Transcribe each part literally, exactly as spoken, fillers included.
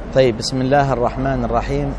طيب، بسم الله الرحمن الرحيم.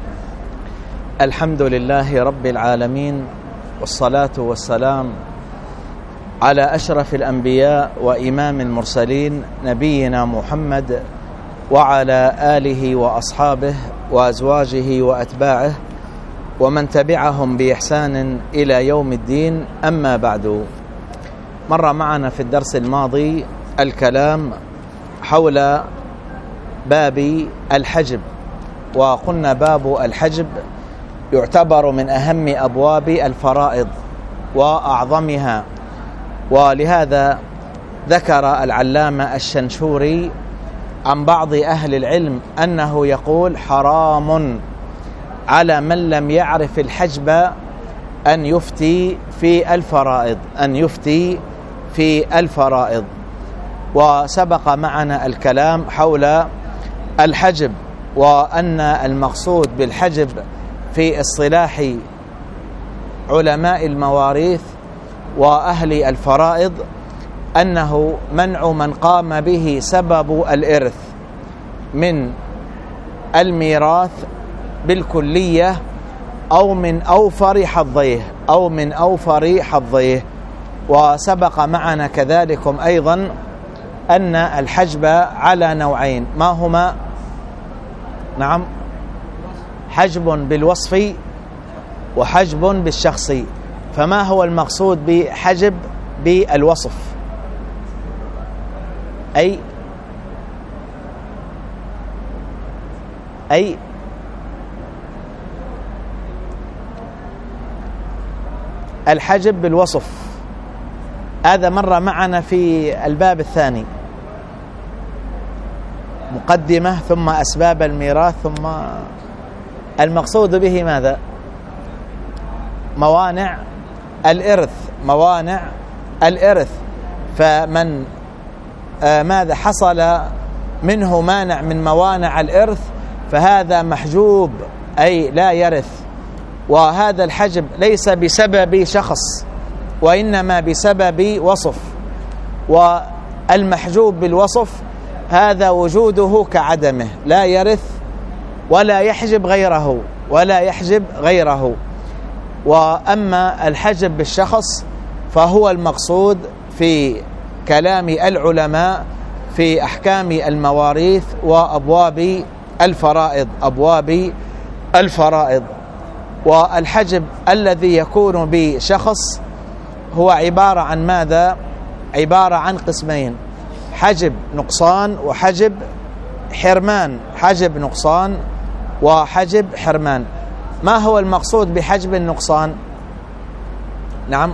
الحمد لله رب العالمين، والصلاة والسلام على أشرف الأنبياء وإمام المرسلين نبينا محمد وعلى آله وأصحابه وأزواجه وأتباعه ومن تبعهم بإحسان إلى يوم الدين. أما بعد، مر معنا في الدرس الماضي الكلام حول باب الحجب، وقلنا باب الحجب يعتبر من أهم أبواب الفرائض وأعظمها، ولهذا ذكر العلامة الشنشوري عن بعض أهل العلم أنه يقول: حرام على من لم يعرف الحجب أن يفتي في الفرائض أن يفتي في الفرائض. وسبق معنا الكلام حول الحجب، وأن المقصود بالحجب في اصطلاح علماء المواريث وأهل الفرائض أنه منع من قام به سبب الإرث من الميراث بالكلية أو من أوفر حظيه أو من أوفر حظيه. وسبق معنا كذلكم أيضا أن الحجب على نوعين، ما هما؟ نعم، حجب بالوصف وحجب بالشخصي. فما هو المقصود بحجب بالوصف؟ أي أي الحجب بالوصف، هذا مر معنا في الباب الثاني، مقدمة ثم أسباب الميراث، ثم المقصود به ماذا؟ موانع الإرث موانع الإرث. فمن آه ماذا حصل منه مانع من موانع الإرث فهذا محجوب، أي لا يرث. وهذا الحجب ليس بسبب شخص، وإنما بسبب وصف. والمحجوب بالوصف هذا وجوده كعدمه، لا يرث ولا يحجب غيره ولا يحجب غيره. وأما الحجب بالشخص فهو المقصود في كلام العلماء في أحكام المواريث وأبواب الفرائض أبواب الفرائض. والحجب الذي يكون بشخص هو عبارة عن ماذا؟ عبارة عن قسمين: حجب نقصان وحجب حرمان حجب نقصان وحجب حرمان. ما هو المقصود بحجب النقصان؟ نعم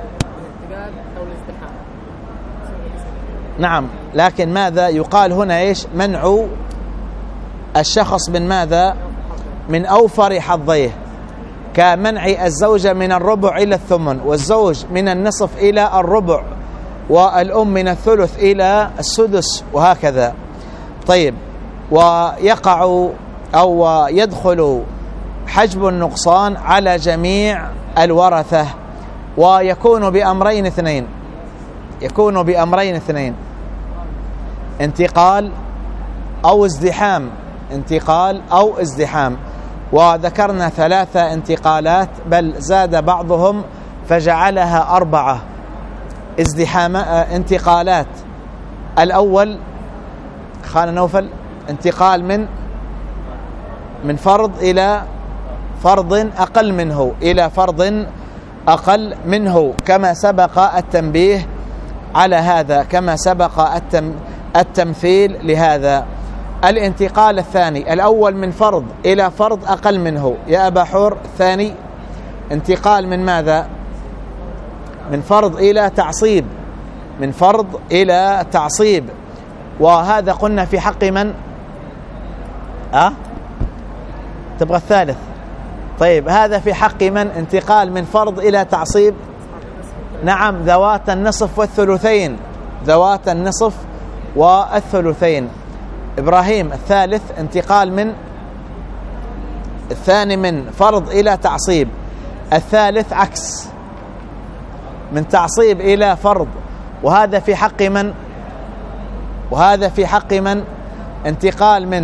نعم لكن ماذا يقال هنا؟ إيش؟ منع الشخص من ماذا؟ من أوفر حظيه، كمنع الزوجة من الربع إلى الثمن، والزوج من النصف إلى الربع، والأم من الثلث إلى السدس، وهكذا. طيب، ويقع أو يدخل حجب النقصان على جميع الورثة، ويكون بأمرين اثنين يكون بأمرين اثنين انتقال أو ازدحام انتقال أو ازدحام. وذكرنا ثلاثة انتقالات، بل زاد بعضهم فجعلها أربعة ازدحام انتقالات. الأول خان نوفل: انتقال من من فرض إلى فرض أقل منه إلى فرض أقل منه، كما سبق التنبيه على هذا، كما سبق التم التمثيل لهذا. الانتقال الثاني: الأول من فرض إلى فرض أقل منه يا أبا حور. الثاني انتقال من ماذا؟ من فرض إلى تعصيب من فرض إلى تعصيب. وهذا قلنا في حق من؟ أه؟ تبغى الثالث؟ طيب، هذا في حق من؟ انتقال من فرض إلى تعصيب. نعم، ذوات النصف والثلثين ذوات النصف والثلثين. إبراهيم: الثالث انتقال من الثاني من فرض إلى تعصيب، الثالث عكس، من تعصيب إلى فرض. وهذا في حق من؟ وهذا في حق من؟ انتقال من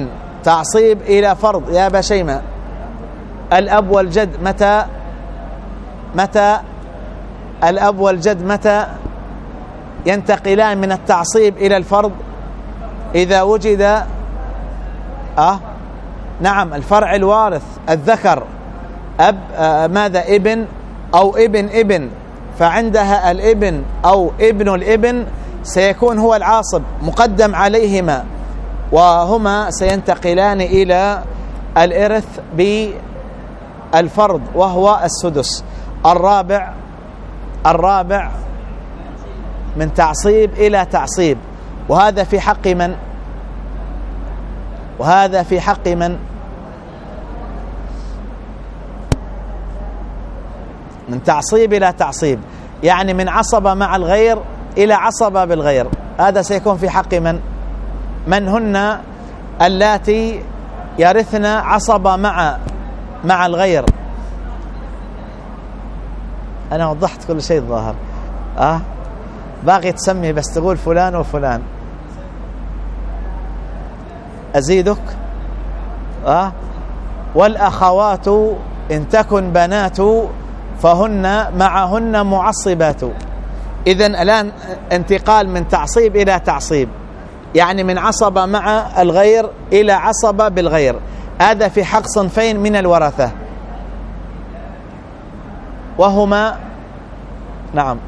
تعصيب إلى فرض يا أبا شيماء. الأب والجد متى متى الأب والجد متى ينتقلان من التعصيب إلى الفرض؟ إذا وجد أه نعم الفرع الوارث الذكر أب آه ماذا ابن أو ابن ابن، فعندها الابن أو ابن الابن سيكون هو العاصب مقدم عليهما، وهما سينتقلان إلى الإرث بالفرض وهو السدس. الرابع الرابع من تعصيب إلى تعصيب، وهذا في حق من؟ وهذا في حق من؟ من تعصيب إلى تعصيب، يعني من عصبة مع الغير إلى عصبة بالغير. هذا سيكون في حق من؟ من هن اللاتي يرثن عصبة مع مع الغير؟ أنا وضحت كل شيء الظاهر. أه باغي تسمي بس تقول فلان وفلان. أزيدك؟ أه والأخوات إن تكن بنات فهن معهن معصبات. إذن الآن انتقال من تعصيب إلى تعصيب، يعني من عصبة مع الغير إلى عصبة بالغير. هذا في حق صنفين من الورثة، وهما نعم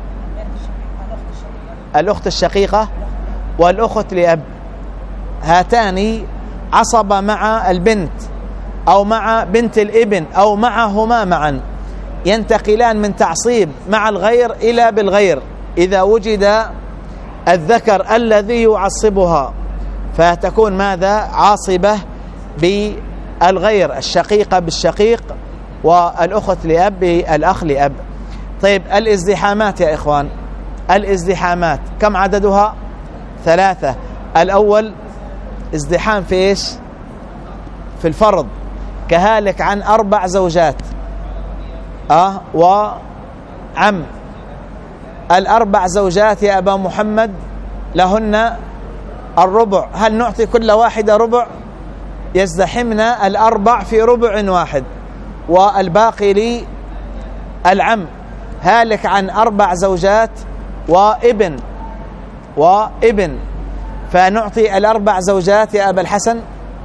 الأخت الشقيقة والأخت لأب. هاتان عصبة مع البنت أو مع بنت الابن أو معهما معا، ينتقلان من تعصيب مع الغير إلى بالغير إذا وجد الذكر الذي يعصبها، فتكون ماذا؟ عاصبة بالغير، الشقيقة بالشقيق والأخت لأب بالأخ لأب. طيب الازدحامات يا إخوان، الازدحامات كم عددها؟ ثلاثة. الأول ازدحام في إيش؟ في الفرض، كهالك عن أربع زوجات أه وعم. الأربع زوجات يا أبا محمد لهن الربع، هل نعطي كل واحدة ربع؟ يزدحمن الأربع في ربع واحد، والباقي للعم. هالك عن أربع زوجات وابن وابن، فنعطي الأربع زوجات يا أبا الحسن،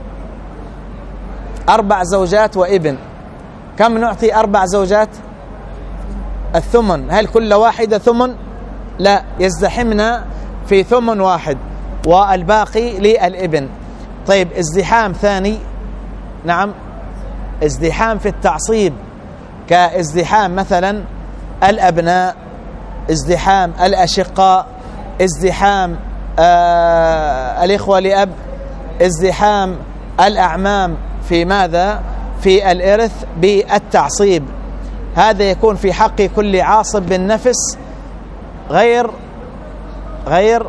أربع زوجات وابن. كم نعطي أربع زوجات؟ الثمن. هل كل واحدة ثمن؟ لا، يزدحمنا في ثمن واحد والباقي للابن. طيب ازدحام ثاني، نعم ازدحام في التعصيب، كازدحام مثلا الأبناء، ازدحام الأشقاء، ازدحام آه الإخوة لأب، ازدحام الأعمام في ماذا؟ في الإرث بالتعصيب. هذا يكون في حق كل عاصب بالنفس غير غير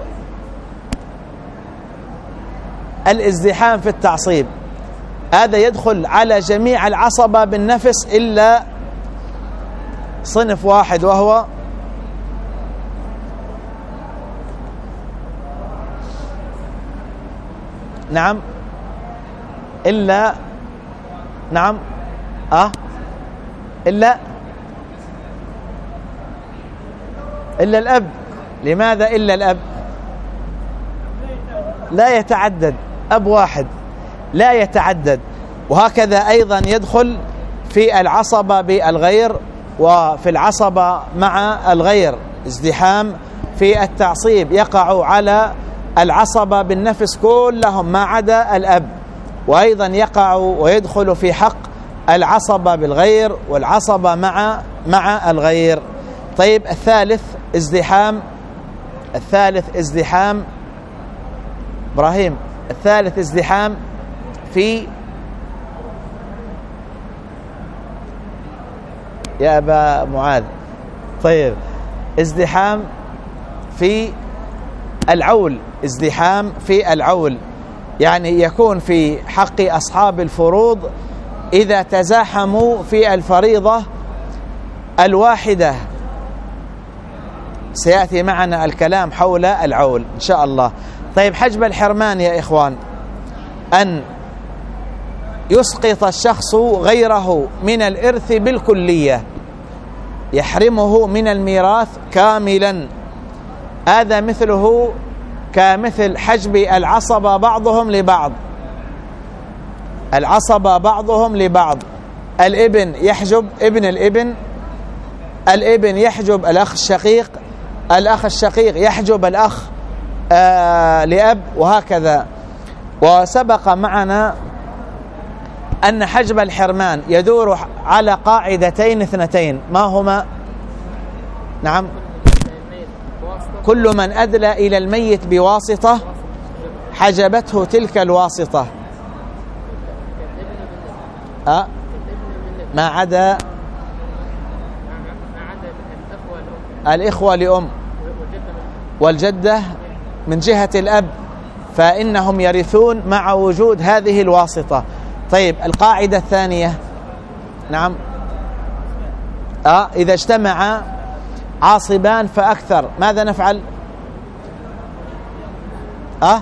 الازدحام في التعصيب. هذا يدخل على جميع العصبة بالنفس إلا صنف واحد، وهو نعم إلا نعم أه إلا إلا الأب. لماذا إلا الأب؟ لا يتعدد، أب واحد لا يتعدد. وهكذا أيضا يدخل في العصبة بالغير وفي العصبة مع الغير. ازدحام في التعصيب يقع على العصبة بالنفس كلهم ما عدا الأب، وأيضا يقع ويدخل في حق العصبة بالغير والعصبة مع مع الغير. طيب الثالث ازدحام، الثالث ازدحام إبراهيم، الثالث ازدحام في يا أبا معاذ. طيب ازدحام في العول، ازدحام في العول يعني يكون في حق أصحاب الفروض إذا تزاحموا في الفريضة الواحدة. سيأتي معنا الكلام حول العول إن شاء الله. طيب حجب الحرمان يا إخوان، أن يسقط الشخص غيره من الإرث بالكلية، يحرمه من الميراث كاملا. هذا مثله كمثل حجب العصبة بعضهم لبعض، العصبة بعضهم لبعض، الابن يحجب ابن الابن، الابن يحجب الأخ الشقيق، الأخ الشقيق يحجب الأخ آه لأب، وهكذا. وسبق معنا أن حجب الحرمان يدور على قاعدتين اثنتين، ما هما؟ نعم، كل من أدلى إلى الميت بواسطة حجبته تلك الواسطة، أه؟ ما عدا الإخوة لأم والجدة من جهة الأب، فإنهم يرثون مع وجود هذه الواسطة. طيب، القاعدة الثانية، نعم، أه؟ إذا اجتمع عاصبان فأكثر ماذا نفعل؟ أه؟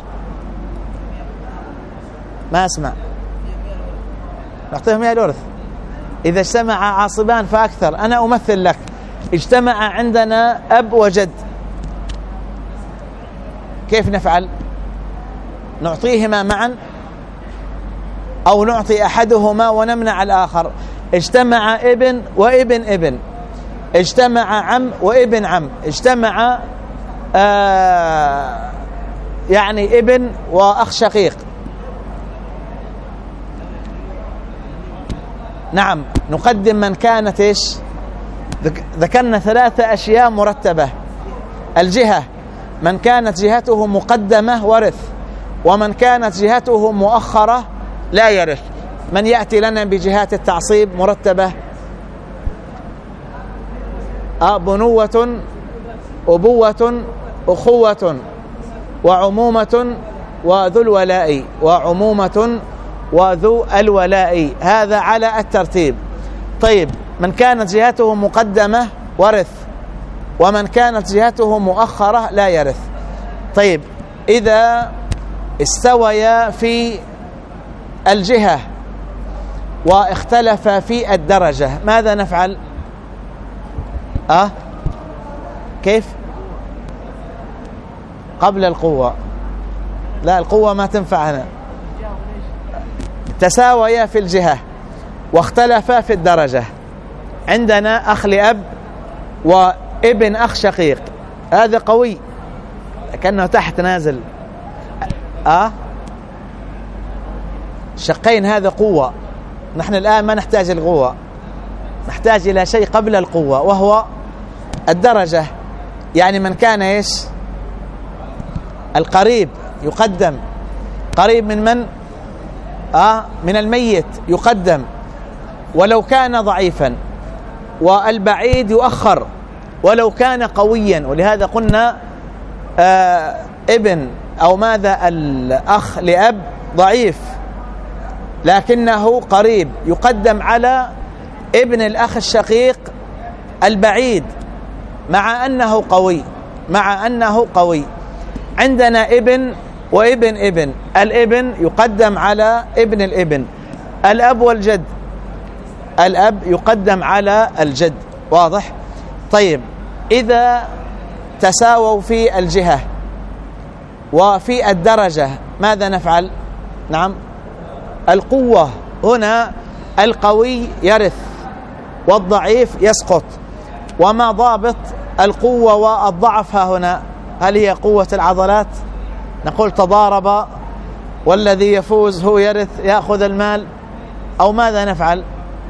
ما أسمع. نعطيهم يا الورث. إذا اجتمع عاصبان فأكثر، أنا أمثل لك، اجتمع عندنا أب وجد، كيف نفعل؟ نعطيهما معا أو نعطي أحدهما ونمنع الآخر. اجتمع ابن وابن ابن، اجتمع عم وابن عم، اجتمع آه يعني ابن وأخ شقيق. نعم، نقدم من كانت إيش؟ ذكرنا ثلاثة أشياء مرتبة. الجهة، من كانت جهته مقدمة ورث، ومن كانت جهته مؤخرة لا يرث. من يأتي لنا بجهات التعصيب مرتبة؟ بنوة، أبوة، أخوة، وعمومة، وذو الولاء، وعمومة وذو الولاء. هذا على الترتيب. طيب، من كانت جهته مقدمة ورث، ومن كانت جهته مؤخرة لا يرث. طيب، إذا استويا في الجهة واختلف في الدرجة ماذا نفعل؟ أه؟ كيف؟ قبل القوة. لا، القوة ما تنفع هنا. تساويا في الجهة واختلفا في الدرجة. عندنا أخ لأب وابن أخ شقيق، هذا قوي كأنه تحت نازل. أه؟ شقين، هذا قوة. نحن الآن ما نحتاج القوة، نحتاج إلى شيء قبل القوة وهو الدرجة. يعني من كان إيش؟ القريب يقدم، قريب من من؟ آه من الميت يقدم ولو كان ضعيفا، والبعيد يؤخر ولو كان قويا. ولهذا قلنا آه ابن أو ماذا الأخ لأب ضعيف لكنه قريب، يقدم على ابن الأخ الشقيق البعيد مع أنه قوي، مع أنه قوي. عندنا ابن وابن ابن، الابن يقدم على ابن الابن. الأب والجد، الأب يقدم على الجد. واضح؟ طيب، إذا تساووا في الجهة وفي الدرجة ماذا نفعل؟ نعم، القوة هنا القوي يرث والضعيف يسقط. وما ضابط القوة والضعف ها هنا؟ هل هي قوة العضلات؟ نقول تضارب والذي يفوز هو يرث يأخذ المال، أو ماذا نفعل؟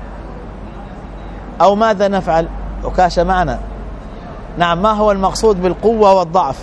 أو ماذا نفعل؟ وكاش معنا. نعم، ما هو المقصود بالقوة والضعف؟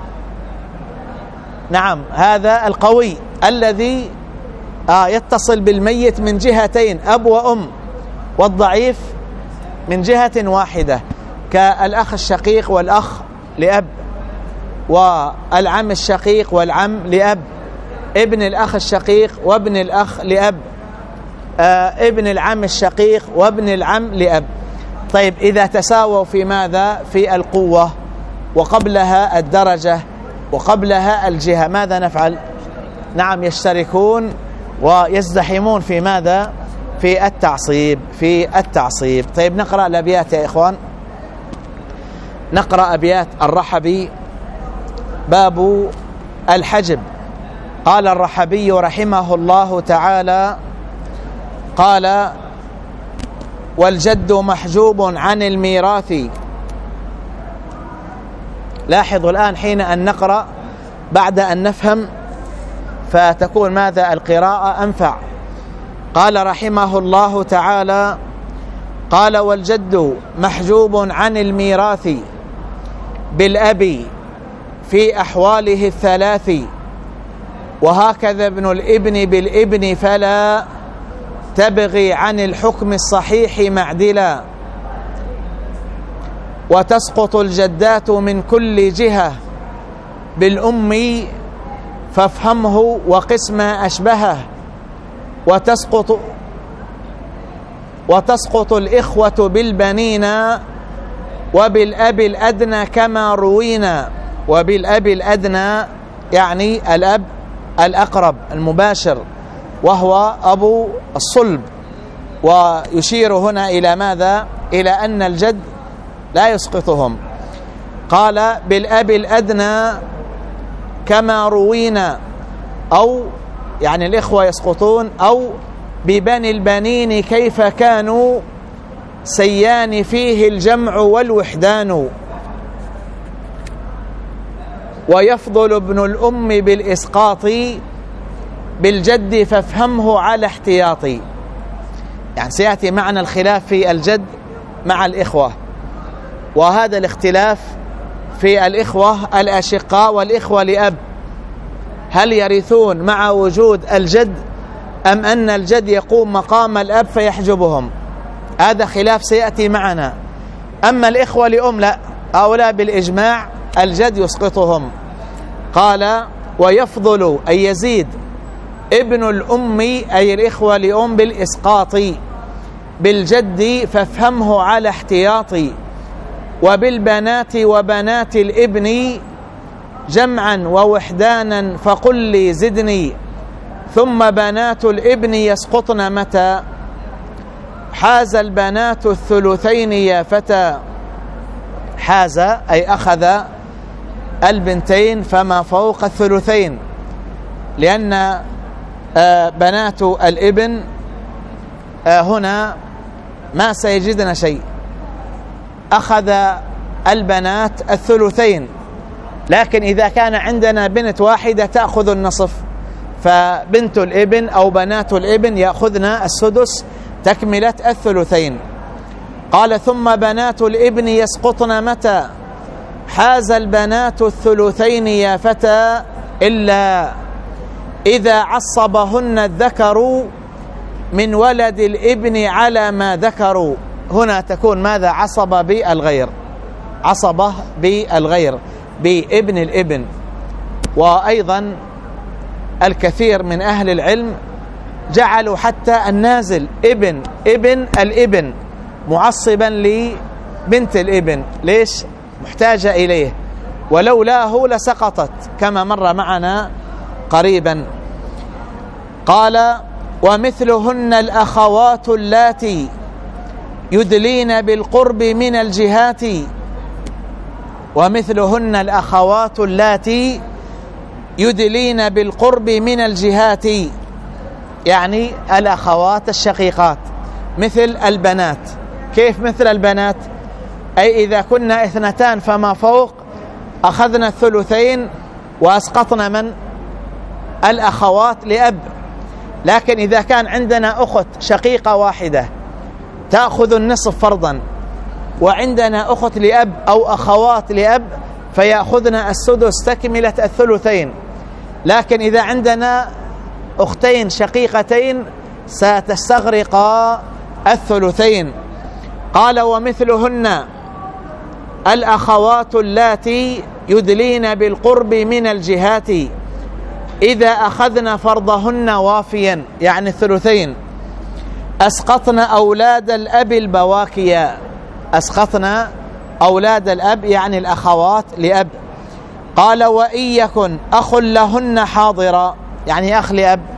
نعم، هذا القوي الذي آه يتصل بالميت من جهتين أب وأم، والضعيف من جهة واحدة كالأخ الشقيق والأخ لأب، والعم الشقيق والعم لأب، ابن الأخ الشقيق وابن الأخ لأب، آه ابن العم الشقيق وابن العم لأب. طيب، إذا تساووا في ماذا؟ في القوة وقبلها الدرجة وقبلها الجهة ماذا نفعل؟ نعم، يشتركون ويزدحمون في ماذا؟ في التعصيب في التعصيب. طيب نقرأ الأبيات يا إخوان. نقرأ أبيات الرحبي. باب الحجب. قال الرحبي رحمه الله تعالى: قال: والجد محجوب عن الميراث. لاحظوا الآن حين أن نقرأ بعد أن نفهم فتكون ماذا القراءة أنفع. قال رحمه الله تعالى: قال: والجد محجوب عن الميراث بالأب في أحواله الثلاث، وهكذا ابن الابن بالابن، فلا تبغي عن الحكم الصحيح معدلا، وتسقط الجدات من كل جهة بالأم فافهمه وقس ما أشبهه، وتسقط وتسقط الإخوة بالبنين وبالأب الأدنى كما روينا. وبالأب الأدنى يعني الأب الأقرب المباشر وهو أبو الصلب، ويشير هنا إلى ماذا؟ إلى أن الجد لا يسقطهم. قال: بالأب الأدنى كما روينا، أو يعني الإخوة يسقطون، أو ببني البنين كيف كانوا سيان فيه الجمع والوحدان، ويفضل ابن الأم بالإسقاط بالجد فافهمه على احتياطي. يعني سيأتي معنا الخلاف في الجد مع الإخوة، وهذا الاختلاف في الإخوة الأشقاء والإخوة لأب، هل يرثون مع وجود الجد أم أن الجد يقوم مقام الأب فيحجبهم؟ هذا خلاف سيأتي معنا. أما الإخوة لأم لا، هؤلاء بالإجماع الجد يسقطهم. قال: ويفضل أي يزيد ابن الأم أي الإخوة لأم بالإسقاط بالجد فافهمه على احتياطي، وبالبنات وبنات الابن جمعا ووحدانا فقل لي زدني، ثم بنات الابن يسقطن متى حاز البنات الثلثين يا فتى. حاز أي أخذ البنتين فما فوق الثلثين، لأن بنات الابن هنا ما سيجدن شيء، أخذ البنات الثلثين، لكن إذا كان عندنا بنت واحدة تأخذ النصف، فبنت الابن أو بنات الابن يأخذن السدس تكملة الثلثين. قال: ثم بنات الابن يسقطن متى حاز البنات الثلثين يا فتى، إلا إذا عصبهن الذكر من ولد الابن على ما ذكروا. هنا تكون ماذا؟ عصبة بالغير، عصبة بالغير بابن الابن. وأيضا الكثير من أهل العلم جعلوا حتى النازل ابن ابن الابن معصبا لبنت الابن. ليش؟ محتاجة إليه، ولولاه لسقطت كما مر معنا قريبا. قال: ومثلهن الأخوات اللاتي يدلين بالقرب من الجهات. ومثلهن الأخوات اللاتي يدلين بالقرب من الجهات، يعني الأخوات الشقيقات مثل البنات. كيف مثل البنات؟ أي إذا كنا اثنتان فما فوق أخذنا الثلثين وأسقطنا من؟ الأخوات لأب. لكن إذا كان عندنا أخت شقيقة واحدة تأخذ النصف فرضا، وعندنا أخت لأب أو أخوات لأب فيأخذن السدس تكملة الثلثين. لكن إذا عندنا أختين شقيقتين ستستغرقا الثلثين. قال: ومثلهن الأخوات اللاتي يدلين بالقرب من الجهات إذا أخذن فرضهن وافيا، يعني الثلثين، أسقطن أولاد الأب البواكيا. أسقطن أولاد الأب يعني الأخوات لأب. قال: وإن يكن أخ لهن حاضرا، يعني أخ لأب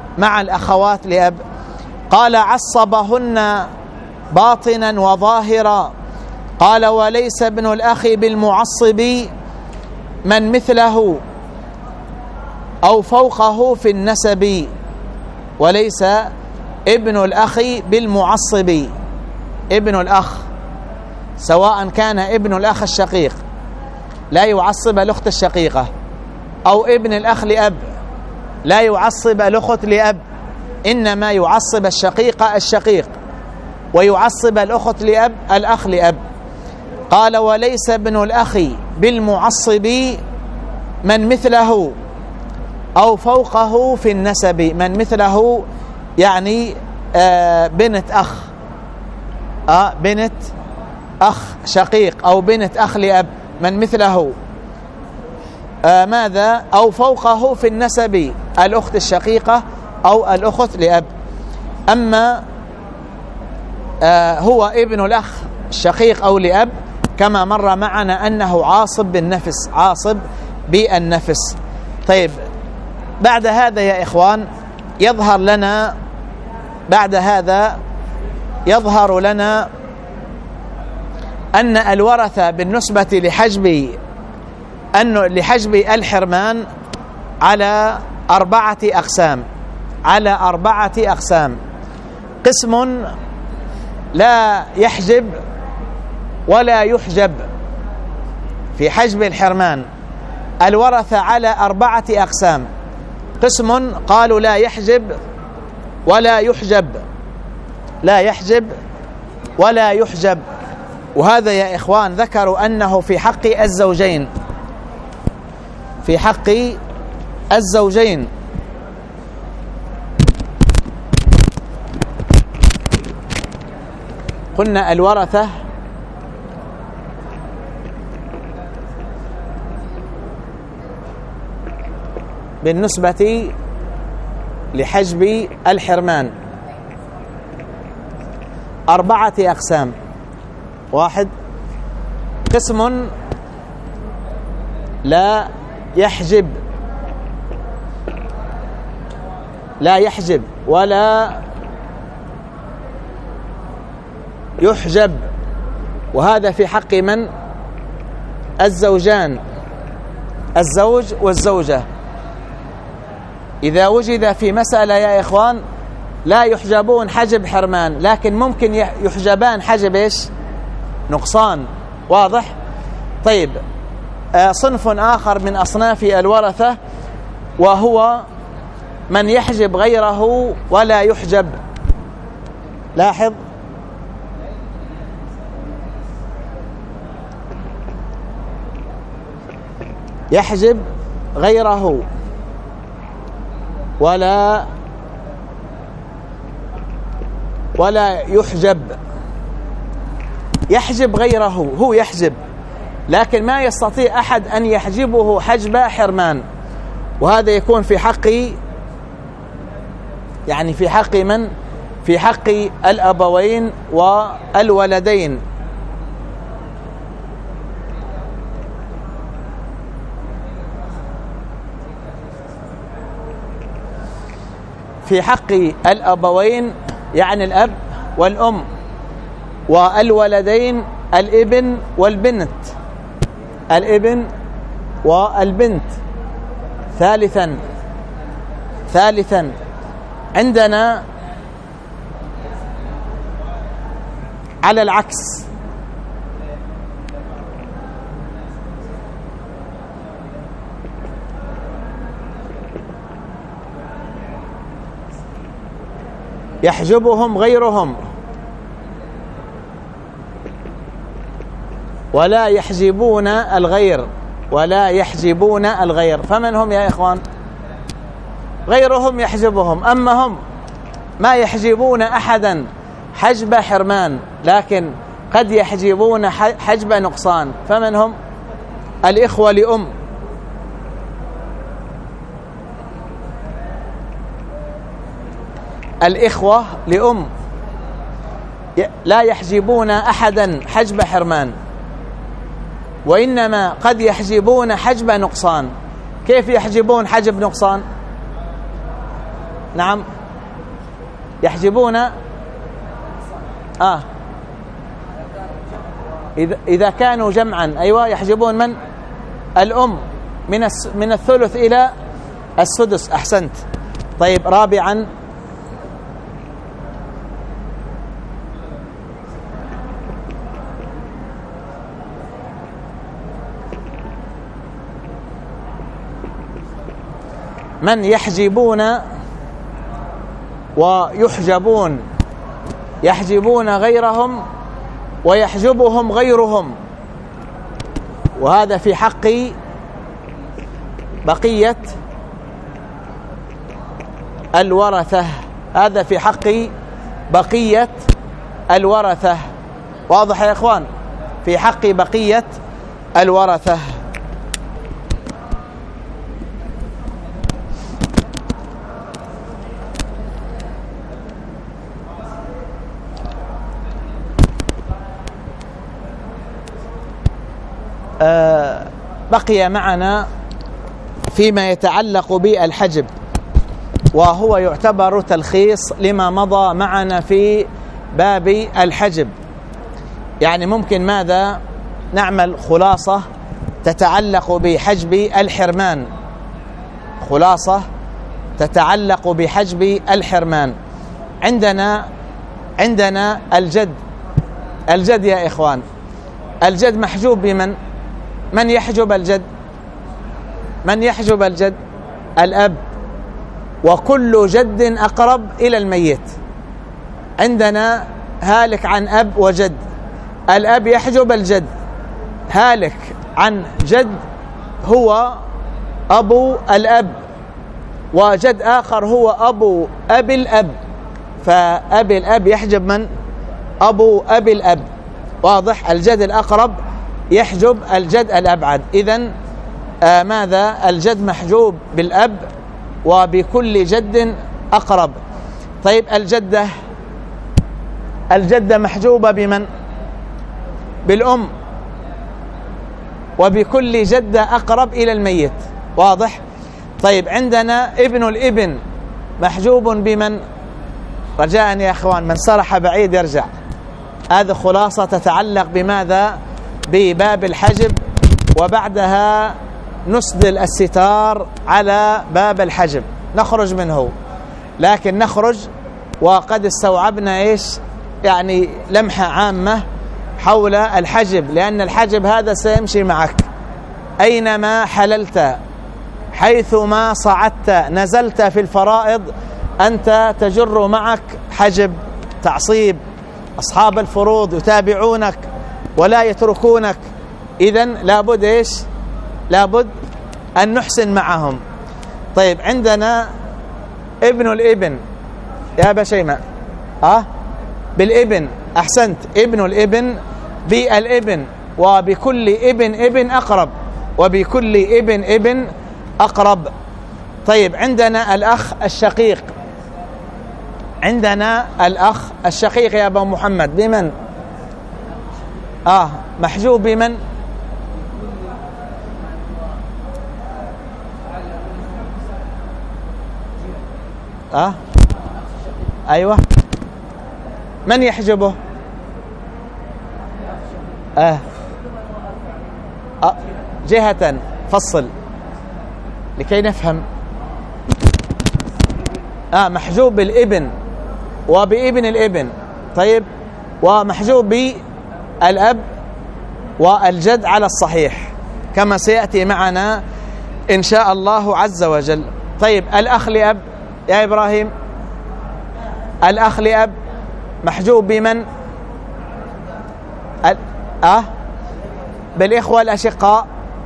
مع الأخوات لأب. قال عصبهن باطنا وظاهرا. قال وليس ابن الأخ بالمعصب من مثله أو فوقه في النسب. وليس ابن الأخ بالمعصب، ابن الأخ سواء كان ابن الأخ الشقيق لا يعصب الأخت الشقيقة، أو ابن الأخ لأب لا يعصب الأخت لأب، إنما يعصب الشقيق الشقيق ويعصب الأخت لأب الأخ لأب. قال وليس ابن الأخ بالمعصب من مثله أو فوقه في النسب. من مثله يعني آه بنت أخ، آه بنت أخ شقيق أو بنت أخ لأب، من مثله آه ماذا أو فوقه في النسب، الأخت الشقيقة أو الأخت لأب. أما آه هو ابن الأخ الشقيق أو لأب كما مر معنا أنه عاصب بالنفس، عاصب بالنفس. طيب بعد هذا يا إخوان يظهر لنا بعد هذا يظهر لنا أن الورثة بالنسبة لحجب أنه لحجب الحرمان على أربعة أقسام، على أربعة أقسام. قسم لا يحجب ولا يحجب في حجب الحرمان، الورثة على أربعة أقسام. قسم قالوا لا يحجب ولا يحجب، لا يحجب ولا يحجب، وهذا يا إخوان ذكروا أنه في حق الزوجين، في حق الزوجين. قلنا الورثة بالنسبة لحجب الحرمان أربعة أقسام. واحد، قسم لا يحجب لا يحجب ولا يحجب، وهذا في حق من؟ الزوجان، الزوج والزوجة. إذا وجد في مسألة يا إخوان لا يحجبون حجب حرمان، لكن ممكن يحجبان حجب إيش؟ نقصان. واضح؟ طيب آه صنف آخر من أصناف الورثة وهو من يحجب غيره ولا يحجب. لاحظ، يحجب غيره ولا ولا يحجب. يحجب غيره، هو يحجب لكن ما يستطيع أحد أن يحجبه حجب حرمان، وهذا يكون في حق يعني في حق من؟ في حق الأبوين والولدين. في حق الأبوين يعني الأب والأم، والولدين الابن والبنت، الابن والبنت. ثالثا ثالثا عندنا على العكس، يحجبهم غيرهم ولا يحجبون الغير، ولا يحجبون الغير. فمن هم يا إخوان؟ غيرهم يحجبهم، أما هم ما يحجبون أحدا حجب حرمان، لكن قد يحجبون حجب نقصان. فمن هم؟ الإخوة لأم، الإخوة لأم لا يحجبون أحدا حجب حرمان، وإنما قد يحجبون حجب نقصان. كيف يحجبون حجب نقصان؟ نعم يحجبون آه إذا إذا كانوا جمعا أيوة يحجبون من؟ الأم من من الثلث إلى السدس. أحسنت. طيب رابعا من يحجبون ويحجبون، يحجبون غيرهم ويحجبهم غيرهم، وهذا في حق بقية الورثة، هذا في حق بقية الورثة. واضح يا إخوان؟ في حق بقية الورثة. آه بقي معنا فيما يتعلق بالحجب، وهو يعتبر تلخيص لما مضى معنا في باب الحجب. يعني ممكن ماذا نعمل؟ خلاصة تتعلق بحجب الحرمان، خلاصة تتعلق بحجب الحرمان. عندنا عندنا الجد، الجد يا إخوان، الجد محجوب بمن؟ من يحجب الجد؟ من يحجب الجد؟ الأب، وكل جد أقرب إلى الميت. عندنا هالك عن أب وجد، الأب يحجب الجد، هالك عن جد هو أبو الأب، وجد آخر هو أبو أبي الأب، فأبي الأب يحجب من؟ أبو أبي الأب. واضح؟ الجد الأقرب يحجب الجد الأبعد. إذن آه ماذا؟ الجد محجوب بالأب وبكل جد أقرب. طيب الجدة، الجدة محجوبة بمن؟ بالأم، وبكل جدة أقرب إلى الميت. واضح؟ طيب عندنا ابن الابن محجوب بمن؟ رجاء يا أخوان من سرح بعيد يرجع. هذه خلاصة تتعلق بماذا؟ بباب الحجب، وبعدها نسدل الستار على باب الحجب، نخرج منه، لكن نخرج وقد استوعبنا إيش؟ يعني لمحة عامة حول الحجب، لأن الحجب هذا سيمشي معك أينما حللت، حيثما صعدت، نزلت في الفرائض، أنت تجر معك حجب، تعصيب. أصحاب الفروض يتابعونك ولا يتركونك، إذن لابد إيش؟ لابد أن نحسن معهم. طيب عندنا ابن الابن يا أبا شيماء، أه بالابن. أحسنت. ابن الابن بالابن، وبكل ابن ابن أقرب، وبكل ابن ابن أقرب. طيب عندنا الأخ الشقيق، عندنا الأخ الشقيق يا أبا محمد بمن؟ آه محجوب بمن؟ آه أيوة، من يحجبه؟ آه. آه جهة، فصل لكي نفهم. آه محجوب بالابن وبابن الابن. طيب ومحجوب بالأب والجد على الصحيح كما سيأتي معنا إن شاء الله عز وجل. طيب الأخ لأب يا إبراهيم، الأخ لأب محجوب بمن؟ أه بالإخوة الأشقاء.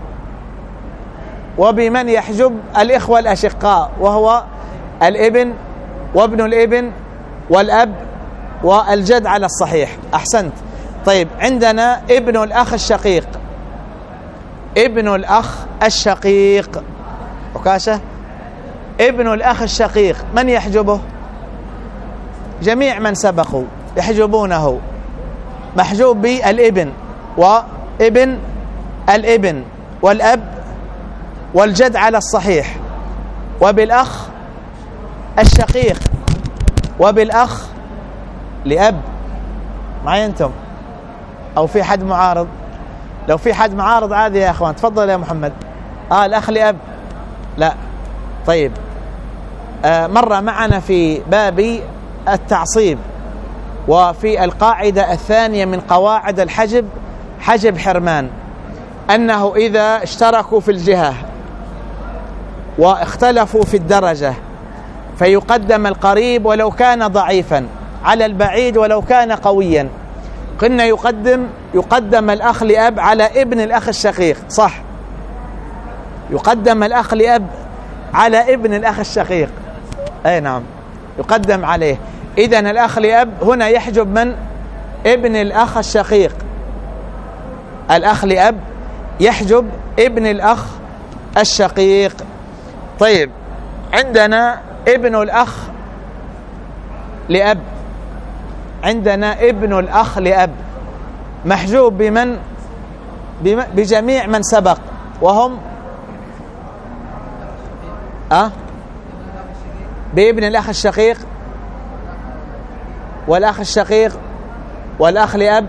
وبمن يحجب الإخوة الأشقاء؟ وهو الابن وابن الابن والأب والجد على الصحيح. أحسنت. طيب عندنا ابن الأخ الشقيق، ابن الأخ الشقيق وكاشة، ابن الأخ الشقيق من يحجبه؟ جميع من سبقوا يحجبونه، محجوب بالابن وابن الابن والأب والجد على الصحيح، وبالأخ الشقيق وبالأخ لأب. معي أنتم أو في حد معارض؟ لو في حد معارض عادي يا أخوان، تفضل يا محمد. آه الأخ لأب لا. طيب آه مر معنا في باب التعصيب وفي القاعدة الثانية من قواعد الحجب حجب حرمان أنه إذا اشتركوا في الجهة واختلفوا في الدرجة فيقدم القريب ولو كان ضعيفا على البعيد ولو كان قويا. قلنا يقدم يقدم الأخ لأب على ابن الأخ الشقيق، صح؟ يقدم الأخ لأب على ابن الأخ الشقيق، أي نعم يقدم عليه. إذن الأخ لأب هنا يحجب من؟ ابن الأخ الشقيق. الأخ لأب يحجب ابن الأخ الشقيق. طيب عندنا ابن الأخ لأب، عندنا ابن الأخ لأب محجوب بمن؟ بجميع من سبق، وهم أه؟ بابن الأخ الشقيق والأخ الشقيق والأخ لأب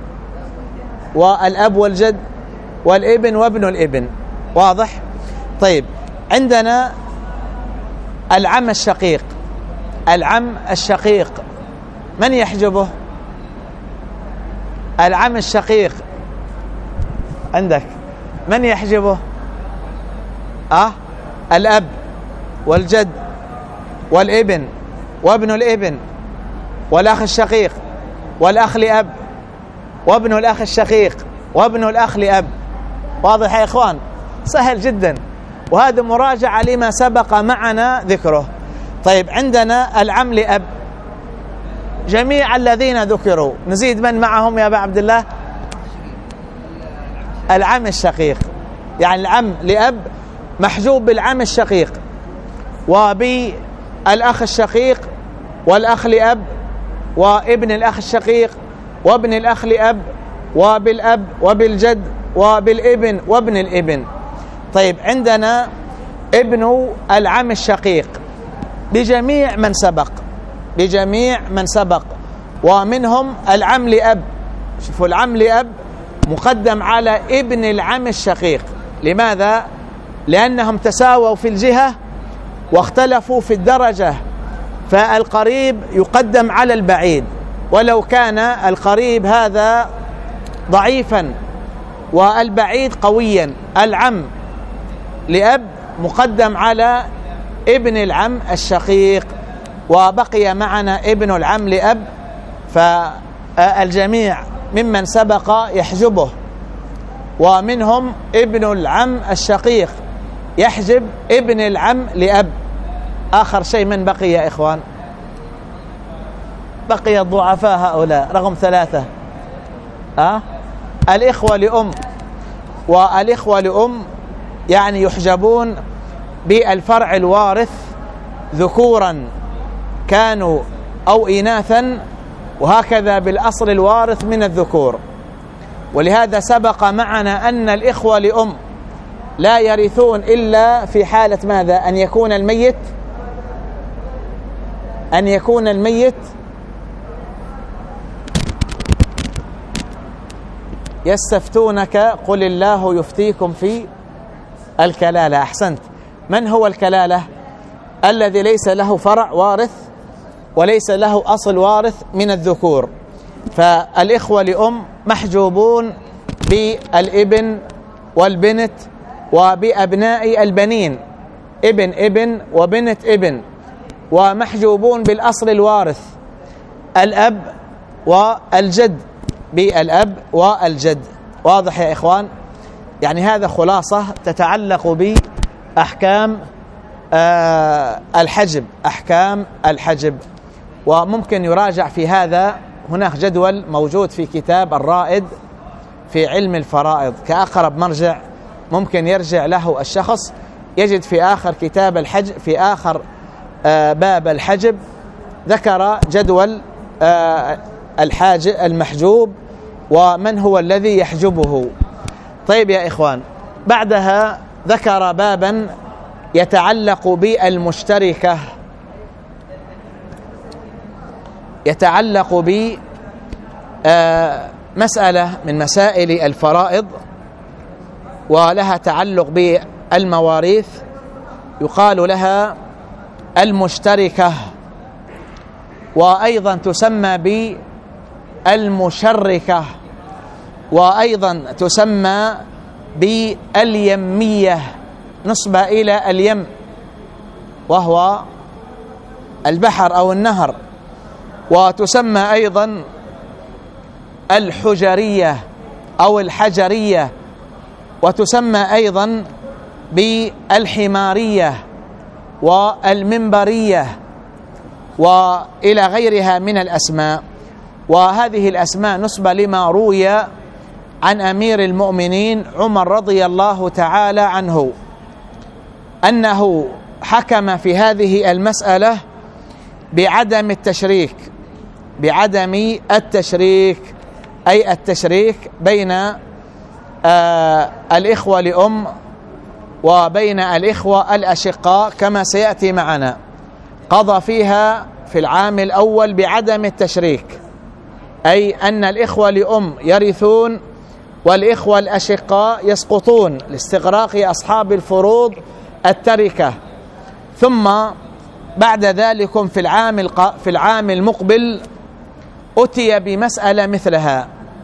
والأب والجد والابن وابن الابن، واضح؟ طيب عندنا العم الشقيق. العم الشقيق من يحجبه؟ العم الشقيق عندك من يحجبه؟ أه؟ الأب والجد والابن وابن الابن والأخ الشقيق والأخ لأب وابن الأخ الشقيق وابن الأخ لأب. واضح يا إخوان؟ سهل جدا، وهذا مراجعة لما سبق معنا ذكره. طيب عندنا العم لأب جميع الذين ذكروا، نزيد من معهم يا أبا عبد الله؟ العم الشقيق، يعني العم لأب محجوب بالعم الشقيق وبالأخ الشقيق والأخ لأب وابن الأخ الشقيق وابن الأخ لأب وبالأب وبالجد وبالابن وابن الابن. طيب عندنا ابن العم الشقيق بجميع من سبق، بجميع من سبق، ومنهم العم لأب. شوفوا العم لأب مقدم على ابن العم الشقيق. لماذا؟ لأنهم تساووا في الجهة واختلفوا في الدرجة، فالقريب يقدم على البعيد ولو كان القريب هذا ضعيفا والبعيد قويا. العم لأب مقدم على ابن العم الشقيق، وبقي معنا ابن العم لأب، فالجميع ممن سبق يحجبه، ومنهم ابن العم الشقيق يحجب ابن العم لأب. آخر شيء من بقي يا إخوان؟ بقي الضعفاء هؤلاء رقم ثلاثة، أه؟ الإخوة لأم. والإخوة لأم يعني يحجبون بالفرع الوارث ذكورا كانوا أو إناثا، وهكذا بالأصل الوارث من الذكور. ولهذا سبق معنا أن الإخوة لأم لا يرثون إلا في حالة ماذا؟ أن يكون الميت أن يكون الميت يستفتونك قل الله يفتيكم في الكلالة. أحسنت. من هو الكلالة؟ الذي ليس له فرع وارث وليس له أصل وارث من الذكور. فالإخوة لأم محجوبون بالابن والبنت وبأبناء البنين، ابن ابن وبنت ابن، ومحجوبون بالأصل الوارث الأب والجد، بالأب والجد. واضح يا إخوان؟ يعني هذا خلاصة تتعلق بأحكام آه الحجب، أحكام الحجب. وممكن يراجع في هذا، هناك جدول موجود في كتاب الرائد في علم الفرائض كأقرب مرجع ممكن يرجع له الشخص، يجد في آخر كتاب الحجب في آخر آه باب الحجب ذكر جدول آه الحاجب المحجوب ومن هو الذي يحجبه. طيب يا إخوان، بعدها ذكر بابا يتعلق بالمشتركة يتعلق بمسألة من مسائل الفرائض ولها تعلق بالمواريث، يقال لها المشتركة، وأيضا تسمى بالمشركة، وأيضا تسمى باليمية نسبة إلى اليم وهو البحر أو النهر، وتسمى أيضا الحجرية أو الحجرية، وتسمى أيضا بالحمارية والمنبرية وإلى غيرها من الأسماء. وهذه الأسماء نسبة لما روي عن أمير المؤمنين عمر رضي الله تعالى عنه أنه حكم في هذه المسألة بعدم التشريك، بعدم التشريك أي التشريك بين آه الإخوة لأم وبين الإخوة الأشقاء كما سيأتي معنا. قضى فيها في العام الأول بعدم التشريك، أي أن الإخوة لأم يرثون والإخوة الأشقاء يسقطون لاستغراق أصحاب الفروض التركة. ثم بعد ذلك في العام في العام المقبل أتي بمسألة مثلها،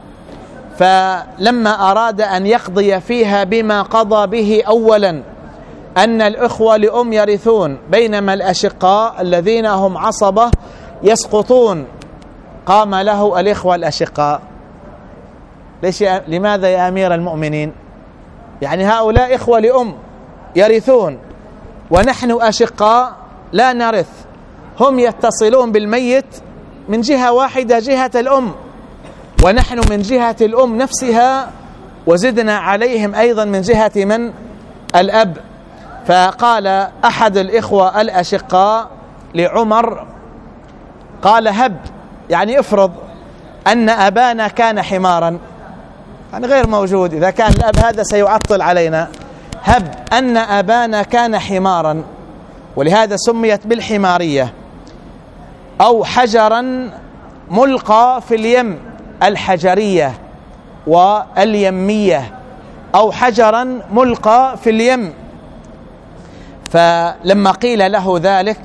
فلما أراد أن يقضي فيها بما قضى به أولا أن الإخوة لأم يرثون بينما الأشقاء الذين هم عصبة يسقطون، قام له الإخوة الأشقاء. ليش؟ لماذا يا أمير المؤمنين؟ يعني هؤلاء إخوة لأم يرثون ونحن أشقاء لا نرث، هم يتصلون بالميت من جهة واحدة جهة الأم، ونحن من جهة الأم نفسها، وزدنا عليهم أيضا من جهة من؟ الأب. فقال أحد الإخوة الأشقاء لعمر، قال هب، يعني افرض أن أبانا كان حمارا، يعني غير موجود، إذا كان الأب هذا سيعطل علينا، هب أن أبانا كان حمارا، ولهذا سميت بالحمارية، أو حجرا ملقى في اليم، الحجرية واليمية، أو حجرا ملقى في اليم. فلما قيل له ذلك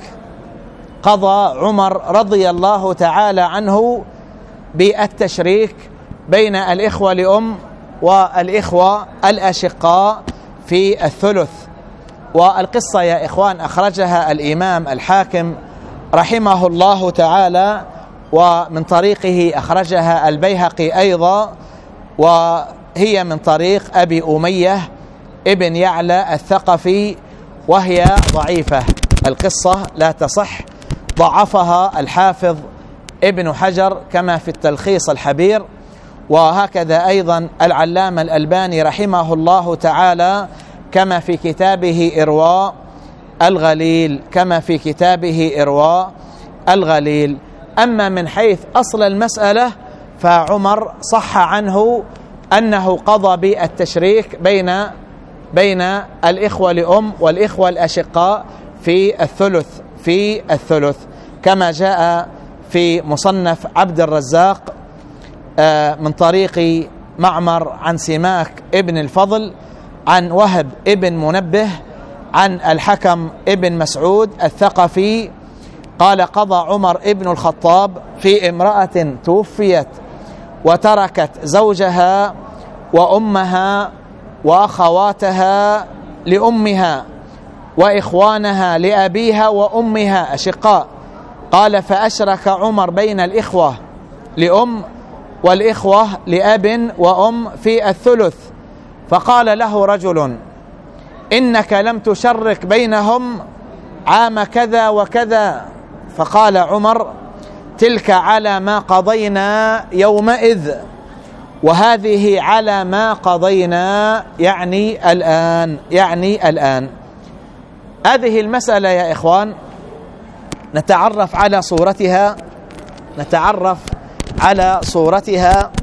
قضى عمر رضي الله تعالى عنه بالتشريك بين الإخوة لأم والإخوة الأشقاء في الثلث. والقصة يا إخوان أخرجها الإمام الحاكم رحمه الله تعالى، ومن طريقه أخرجها البيهقي أيضا، وهي من طريق أبي أمية ابن يعلى الثقفي، وهي ضعيفة، القصة لا تصح، ضعفها الحافظ ابن حجر كما في التلخيص الحبير، وهكذا أيضا العلامة الألباني رحمه الله تعالى كما في كتابه إرواء الغليل كما في كتابه إرواء الغليل. أما من حيث أصل المسألة فعمر صح عنه أنه قضى بالتشريك بين بين الإخوة لأم والإخوة الأشقاء في الثلث في الثلث كما جاء في مصنف عبد الرزاق من طريق معمر عن سماك ابن الفضل عن وهب ابن منبه عن الحكم ابن مسعود الثقفي قال قضى عمر ابن الخطاب في امرأة توفيت وتركت زوجها وأمها وأخواتها لأمها وإخوانها لأبيها وأمها أشقاء. قال فأشرك عمر بين الإخوة لأم والإخوة لأب وأم في الثلث، فقال له رجل إنك لم تشرك بينهم عام كذا وكذا، فقال عمر تلك على ما قضينا يومئذ وهذه على ما قضينا يعني الآن يعني الآن. هذه المسألة يا إخوان نتعرف على صورتها نتعرف على صورتها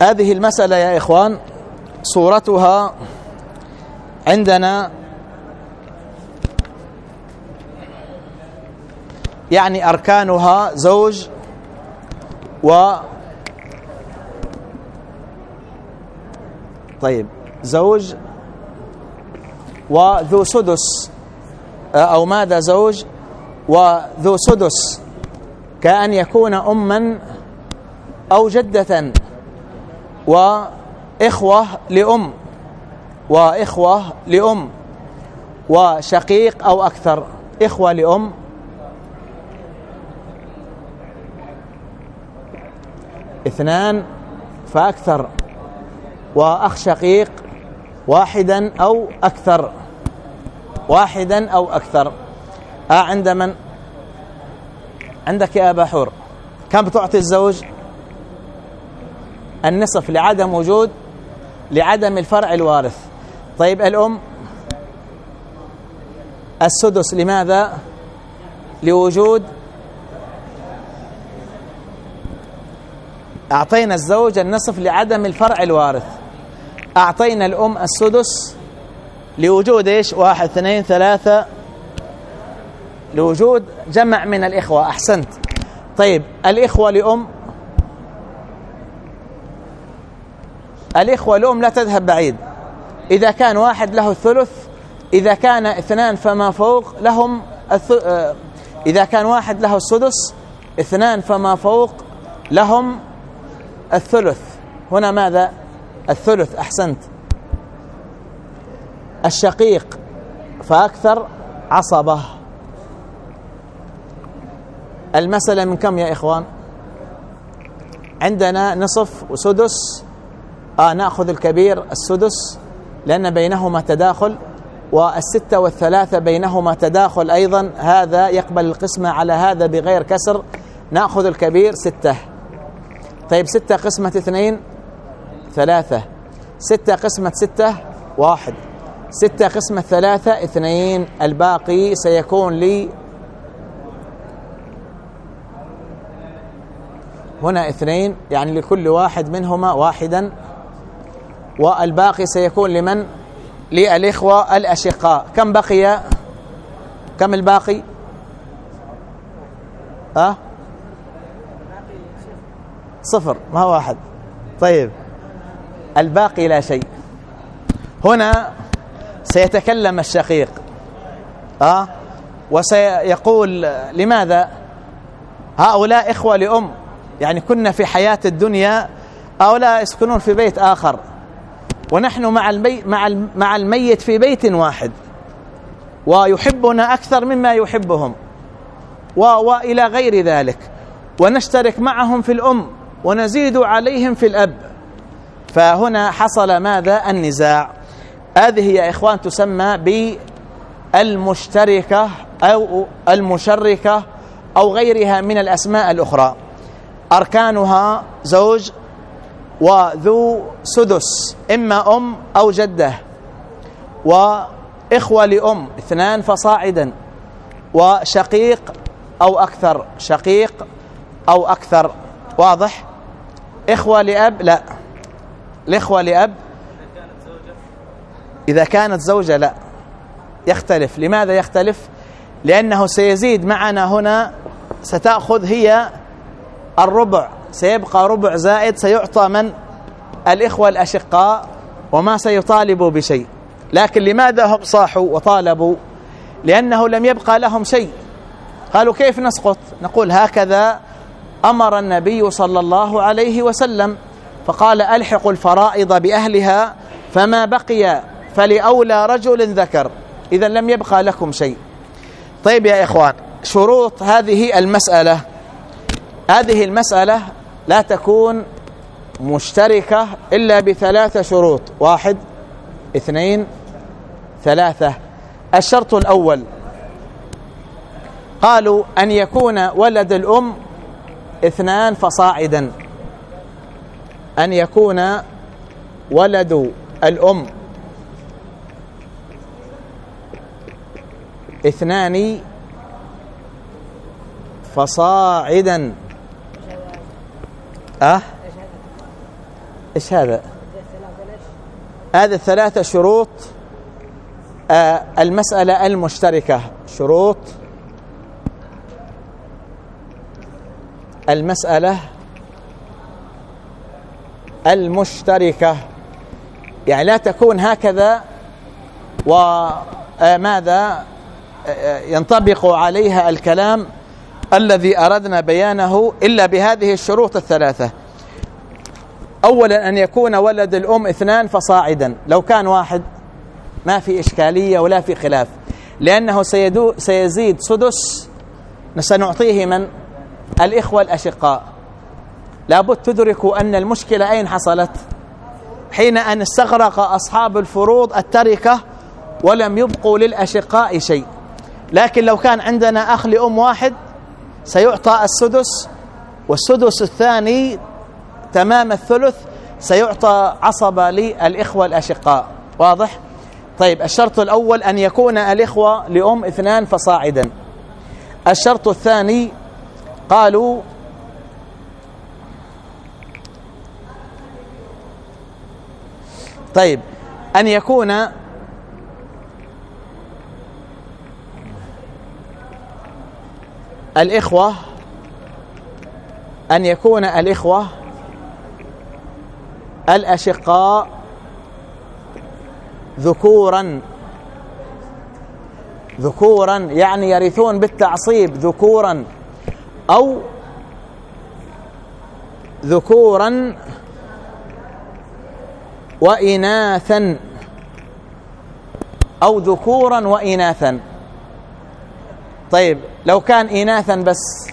هذه المسألة يا إخوان صورتها عندنا يعني أركانها زوج و طيب زوج وذو سدس، أو ماذا زوج وذو سدس، كأن يكون أما أو جدة وإخوة لأم وإخوة لأم وشقيق أو أكثر. إخوة لأم اثنان فأكثر، وأخ شقيق واحدا أو أكثر، واحدا أو أكثر. آه عند من؟ عندك يا أبا حور. كم بتعطي الزوج؟ النصف لعدم وجود لعدم الفرع الوارث. طيب الأم السدس، لماذا؟ لوجود. أعطينا الزوج النصف لعدم الفرع الوارث، أعطينا الأم السدس لوجود إيش؟ واحد اثنين ثلاثة، لوجود جمع من الإخوة. أحسنت. طيب الإخوة لأم، الإخوة لأم لا تذهب بعيد. إذا كان واحد له الثلث، إذا كان اثنان فما فوق لهم الث... إذا كان واحد له السدس، اثنان فما فوق لهم الثلث. هنا ماذا؟ الثلث. أحسنت. الشقيق فأكثر عصبة. المسألة من كم يا إخوان؟ عندنا نصف وسدس. آه نأخذ الكبير السدس لأن بينهما تداخل، والستة والثلاثة بينهما تداخل أيضا، هذا يقبل القسمة على هذا بغير كسر. نأخذ الكبير ستة. طيب ستة قسمة اثنين ثلاثة، ستة قسمة ستة واحد، ستة قسمة ثلاثة اثنين، الباقي سيكون لي هنا اثنين، يعني لكل واحد منهما واحدا، والباقي سيكون لمن؟ للإخوة الأشقاء. كم بقي؟ كم الباقي؟ أه؟ صفر، ما هو واحد. طيب الباقي لا شيء. هنا سيتكلم الشقيق أه؟ وسيقول لماذا هؤلاء إخوة لأم، يعني كنا في حياة الدنيا، هؤلاء يسكنون في بيت آخر، ونحن مع المي مع مع الميت في بيت واحد، ويحبنا أكثر مما يحبهم، وإلى غير ذلك، ونشترك معهم في الأم ونزيد عليهم في الأب. فهنا حصل ماذا؟ النزاع. هذه يا إخوان تسمى بالمشتركة أو المشركة أو غيرها من الأسماء الأخرى. أركانها زوج وذو سدس، إما أم أو جدة، وإخوة لأم اثنان فصاعدا، وشقيق أو أكثر، شقيق أو أكثر. واضح؟ إخوة لأب لا، الإخوة لأب إذا كانت زوجة لا، يختلف. لماذا يختلف؟ لأنه سيزيد معنا هنا، ستأخذ هي الربع، سيبقى ربع زائد، سيعطى من؟ الإخوة الأشقاء، وما سيطالبوا بشيء. لكن لماذا هم صاحوا وطالبوا؟ لأنه لم يبقى لهم شيء. قالوا كيف نسقط؟ نقول هكذا أمر النبي صلى الله عليه وسلم، فقال ألحقوا الفرائض بأهلها، فما بقي فلأولى رجل ذكر. إذا لم يبقى لكم شيء. طيب يا إخوان، شروط هذه المسألة، هذه المسألة لا تكون مشتركة إلا بثلاثة شروط. واحد اثنين ثلاثة. الشرط الأول قالوا أن يكون ولد الأم اثنان فصاعدا، أن يكون ولد الأم اثنان فصاعدا. أه إيش هذا؟ هذه الثلاثة شروط آه المسألة المشتركة. شروط المسألة المشتركة، يعني لا تكون هكذا وماذا ينطبق عليها الكلام الذي أردنا بيانه إلا بهذه الشروط الثلاثة. أولا أن يكون ولد الأم اثنان فصاعدا، لو كان واحد ما في إشكالية ولا في خلاف، لأنه سيزيد سدس سنعطيه من الإخوة الأشقاء. لابد تدركوا أن المشكلة أين حصلت؟ حين أن استغرق أصحاب الفروض التركة ولم يبقوا للأشقاء شيء. لكن لو كان عندنا أخ لأم واحد سيعطى السدس، والسدس الثاني تمام الثلث سيعطى عصبة للإخوة الأشقاء. واضح؟ طيب، الشرط الأول أن يكون الإخوة لأم اثنان فصاعدا. الشرط الثاني قالوا طيب أن يكون الإخوة أن يكون الإخوة الأشقاء ذكورا ذكورا يعني يرثون بالتعصيب ذكورا، أو ذكورا وإناثا، أو ذكورا وإناثا. طيب، لو كان إناثا بس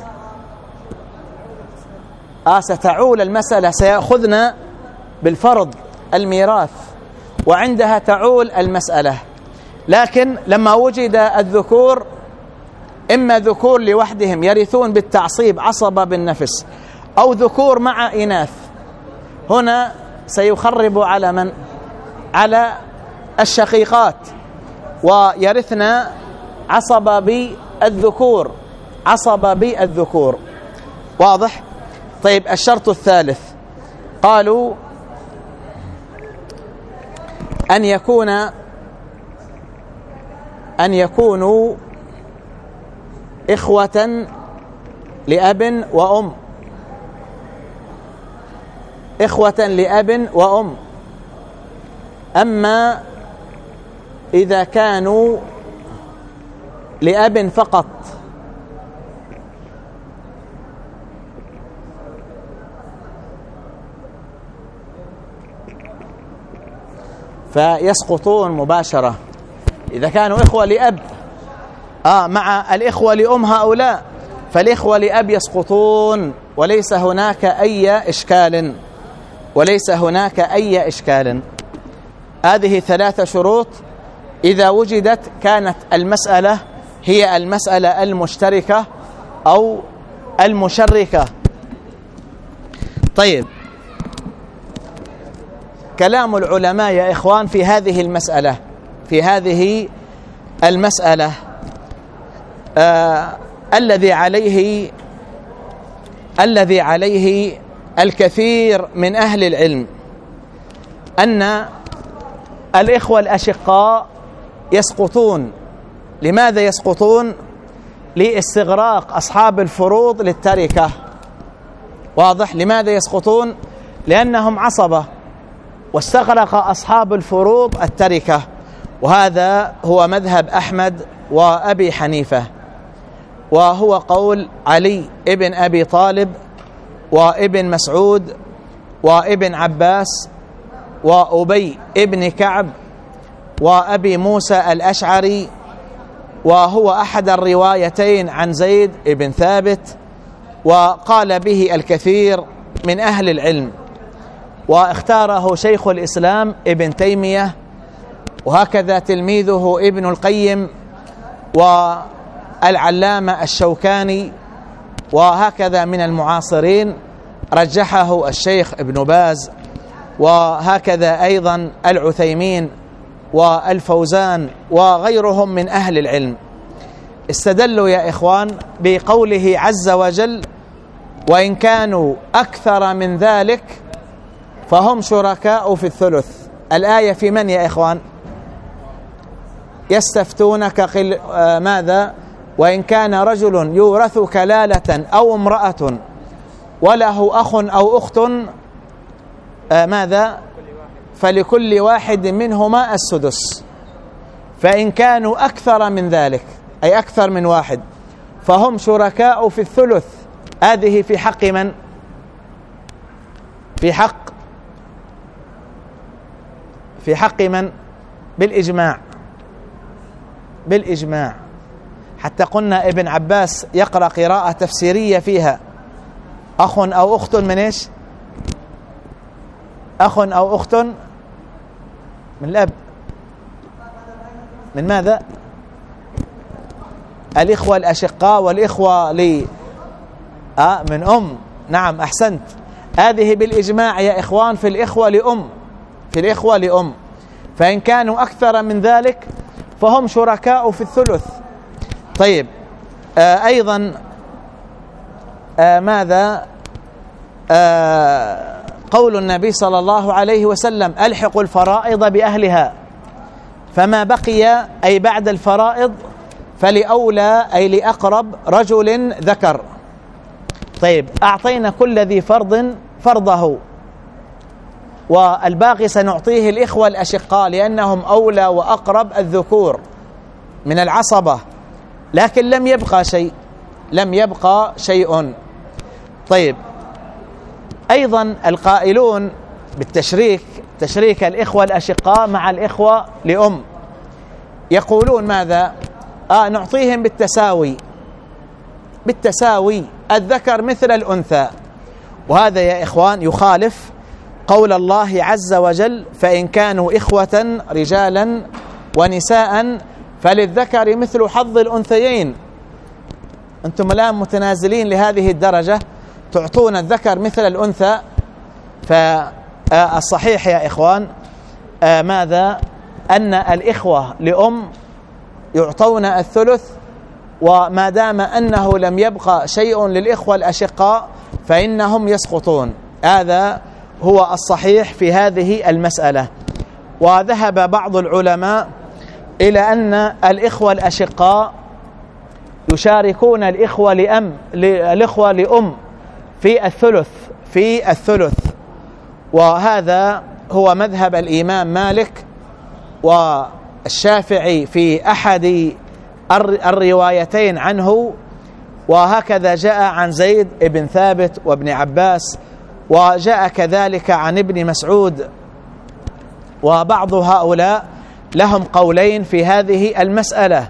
آه ستعول المسألة، سيأخذنا بالفرض الميراث وعندها تعول المسألة. لكن لما وجد الذكور، إما ذكور لوحدهم يرثون بالتعصيب عصبة بالنفس، أو ذكور مع إناث، هنا سيخرب على من؟ على الشقيقات، ويرثنا عصبة بالذكور عصبة بالذكور. واضح؟ طيب، الشرط الثالث قالوا أن يكون أن يكونوا إخوة لأب وأم، إخوة لأب وأم. أما إذا كانوا لأب فقط فيسقطون مباشرة. إذا كانوا إخوة لأب آه مع الإخوة لأم هؤلاء، فالإخوة لأب يسقطون، وليس هناك أي إشكال وليس هناك أي إشكال. هذه ثلاث شروط إذا وجدت كانت المسألة هي المسألة المشتركة أو المشركة. طيب، كلام العلماء يا إخوان في هذه المسألة في هذه المسألة آه الذي عليه الذي عليه الكثير من أهل العلم أن الإخوة الأشقاء يسقطون. لماذا يسقطون؟ لاستغراق أصحاب الفروض للتركة. واضح؟ لماذا يسقطون؟ لأنهم عصبة واستغرق أصحاب الفروض التركة، وهذا هو مذهب أحمد وأبي حنيفة، وهو قول علي ابن أبي طالب وابن مسعود وابن عباس وأبي ابن كعب وأبي موسى الأشعري، وهو أحد الروايتين عن زيد ابن ثابت، وقال به الكثير من أهل العلم، واختاره شيخ الإسلام ابن تيمية، وهكذا تلميذه ابن القيم والعلامة الشوكاني، وهكذا من المعاصرين رجحه الشيخ ابن باز، وهكذا أيضا العثيمين والفوزان وغيرهم من أهل العلم. استدلوا يا إخوان بقوله عز وجل: وإن كانوا أكثر من ذلك فهم شركاء في الثلث. الآية في من يا إخوان؟ يستفتونك قل آه ماذا؟ وإن كان رجل يورث كلالة أو امرأة وله أخ أو أخت آه ماذا؟ فلكل واحد منهما السدس، فإن كانوا أكثر من ذلك أي أكثر من واحد فهم شركاء في الثلث. هذه في حق من؟ في حق في حق من؟ بالإجماع، بالإجماع. حتى قلنا ابن عباس يقرأ قراءة تفسيرية فيها أخ أو أخت من إيش؟ أخ أو أخت من الأب. من ماذا؟ الإخوة الأشقاء والإخوة لي آه من أم. نعم أحسنت. هذه بالإجماع يا إخوان في الإخوة لأم، في الإخوة لأم. فإن كانوا أكثر من ذلك فهم شركاء في الثلث. طيب آه أيضا آه ماذا آه قول النبي صلى الله عليه وسلم ألحقوا الفرائض بأهلها، فما بقي أي بعد الفرائض فلأولى أي لأقرب رجل ذكر. طيب أعطينا كل ذي فرض فرضه، والباقي سنعطيه الإخوة الأشقاء لأنهم أولى وأقرب الذكور من العصبة، لكن لم يبقى شيء، لم يبقى شيء. طيب أيضا القائلون بالتشريك، تشريك الإخوة الأشقاء مع الإخوة لأم، يقولون ماذا؟ آه نعطيهم بالتساوي، بالتساوي الذكر مثل الأنثى. وهذا يا إخوان يخالف قول الله عز وجل فإن كانوا إخوة رجالا ونساء فللذكر مثل حظ الأنثيين. أنتم الآن متنازلين لهذه الدرجة، تعطون الذكر مثل الأنثى. فالصحيح يا إخوان آه ماذا؟ أن الإخوة لأم يعطون الثلث، وما دام أنه لم يبقى شيء للإخوة الأشقاء فإنهم يسقطون. هذا هو الصحيح في هذه المسألة. وذهب بعض العلماء إلى أن الإخوة الأشقاء يشاركون الإخوة لأم الإخوة لأم في الثلث في الثلث وهذا هو مذهب الإمام مالك والشافعي في أحد الروايتين عنه، وهكذا جاء عن زيد بن ثابت وابن عباس، وجاء كذلك عن ابن مسعود. وبعض هؤلاء لهم قولين في هذه المسألة.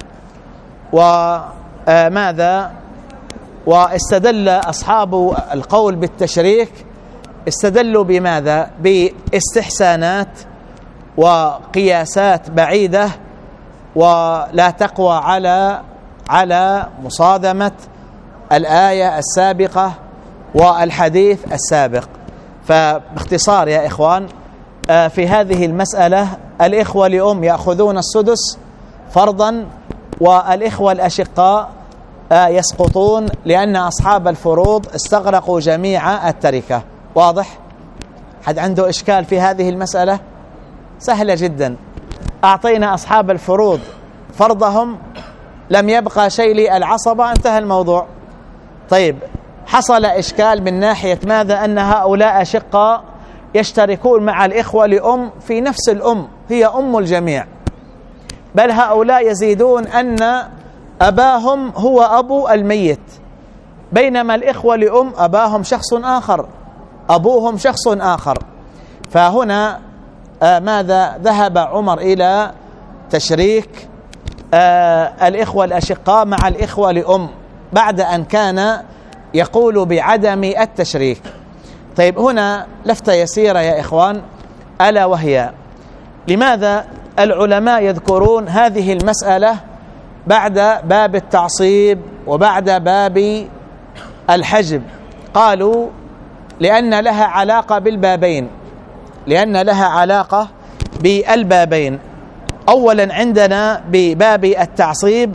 وماذا؟ واستدل أصحاب القول بالتشريك استدلوا بماذا؟ باستحسانات وقياسات بعيدة ولا تقوى على على مصادمة الآية السابقة والحديث السابق. فباختصار يا إخوان في هذه المسألة الإخوة لأم يأخذون السدس فرضا، والإخوة الأشقاء يسقطون لأن أصحاب الفروض استغرقوا جميع التركة. واضح؟ حد عنده إشكال في هذه المسألة؟ سهلة جدا. أعطينا أصحاب الفروض فرضهم، لم يبقى شيء للعصبة، انتهى الموضوع. طيب حصل إشكال من ناحية ماذا؟ أن هؤلاء أشقاء يشتركون مع الإخوة لأم في نفس الأم، هي أم الجميع، بل هؤلاء يزيدون أن أباهم هو أبو الميت، بينما الإخوة لأم أباهم شخص آخر، أبوهم شخص آخر. فهنا آه ماذا؟ ذهب عمر إلى تشريك آه الإخوة الأشقاء مع الإخوة لأم بعد أن كان يقول بعدم التشريك. طيب هنا لفتة يسيرة يا إخوان، ألا وهي لماذا العلماء يذكرون هذه المسألة بعد باب التعصيب وبعد باب الحجب؟ قالوا لأن لها علاقة بالبابين، لأن لها علاقة بالبابين. أولا عندنا بباب التعصيب،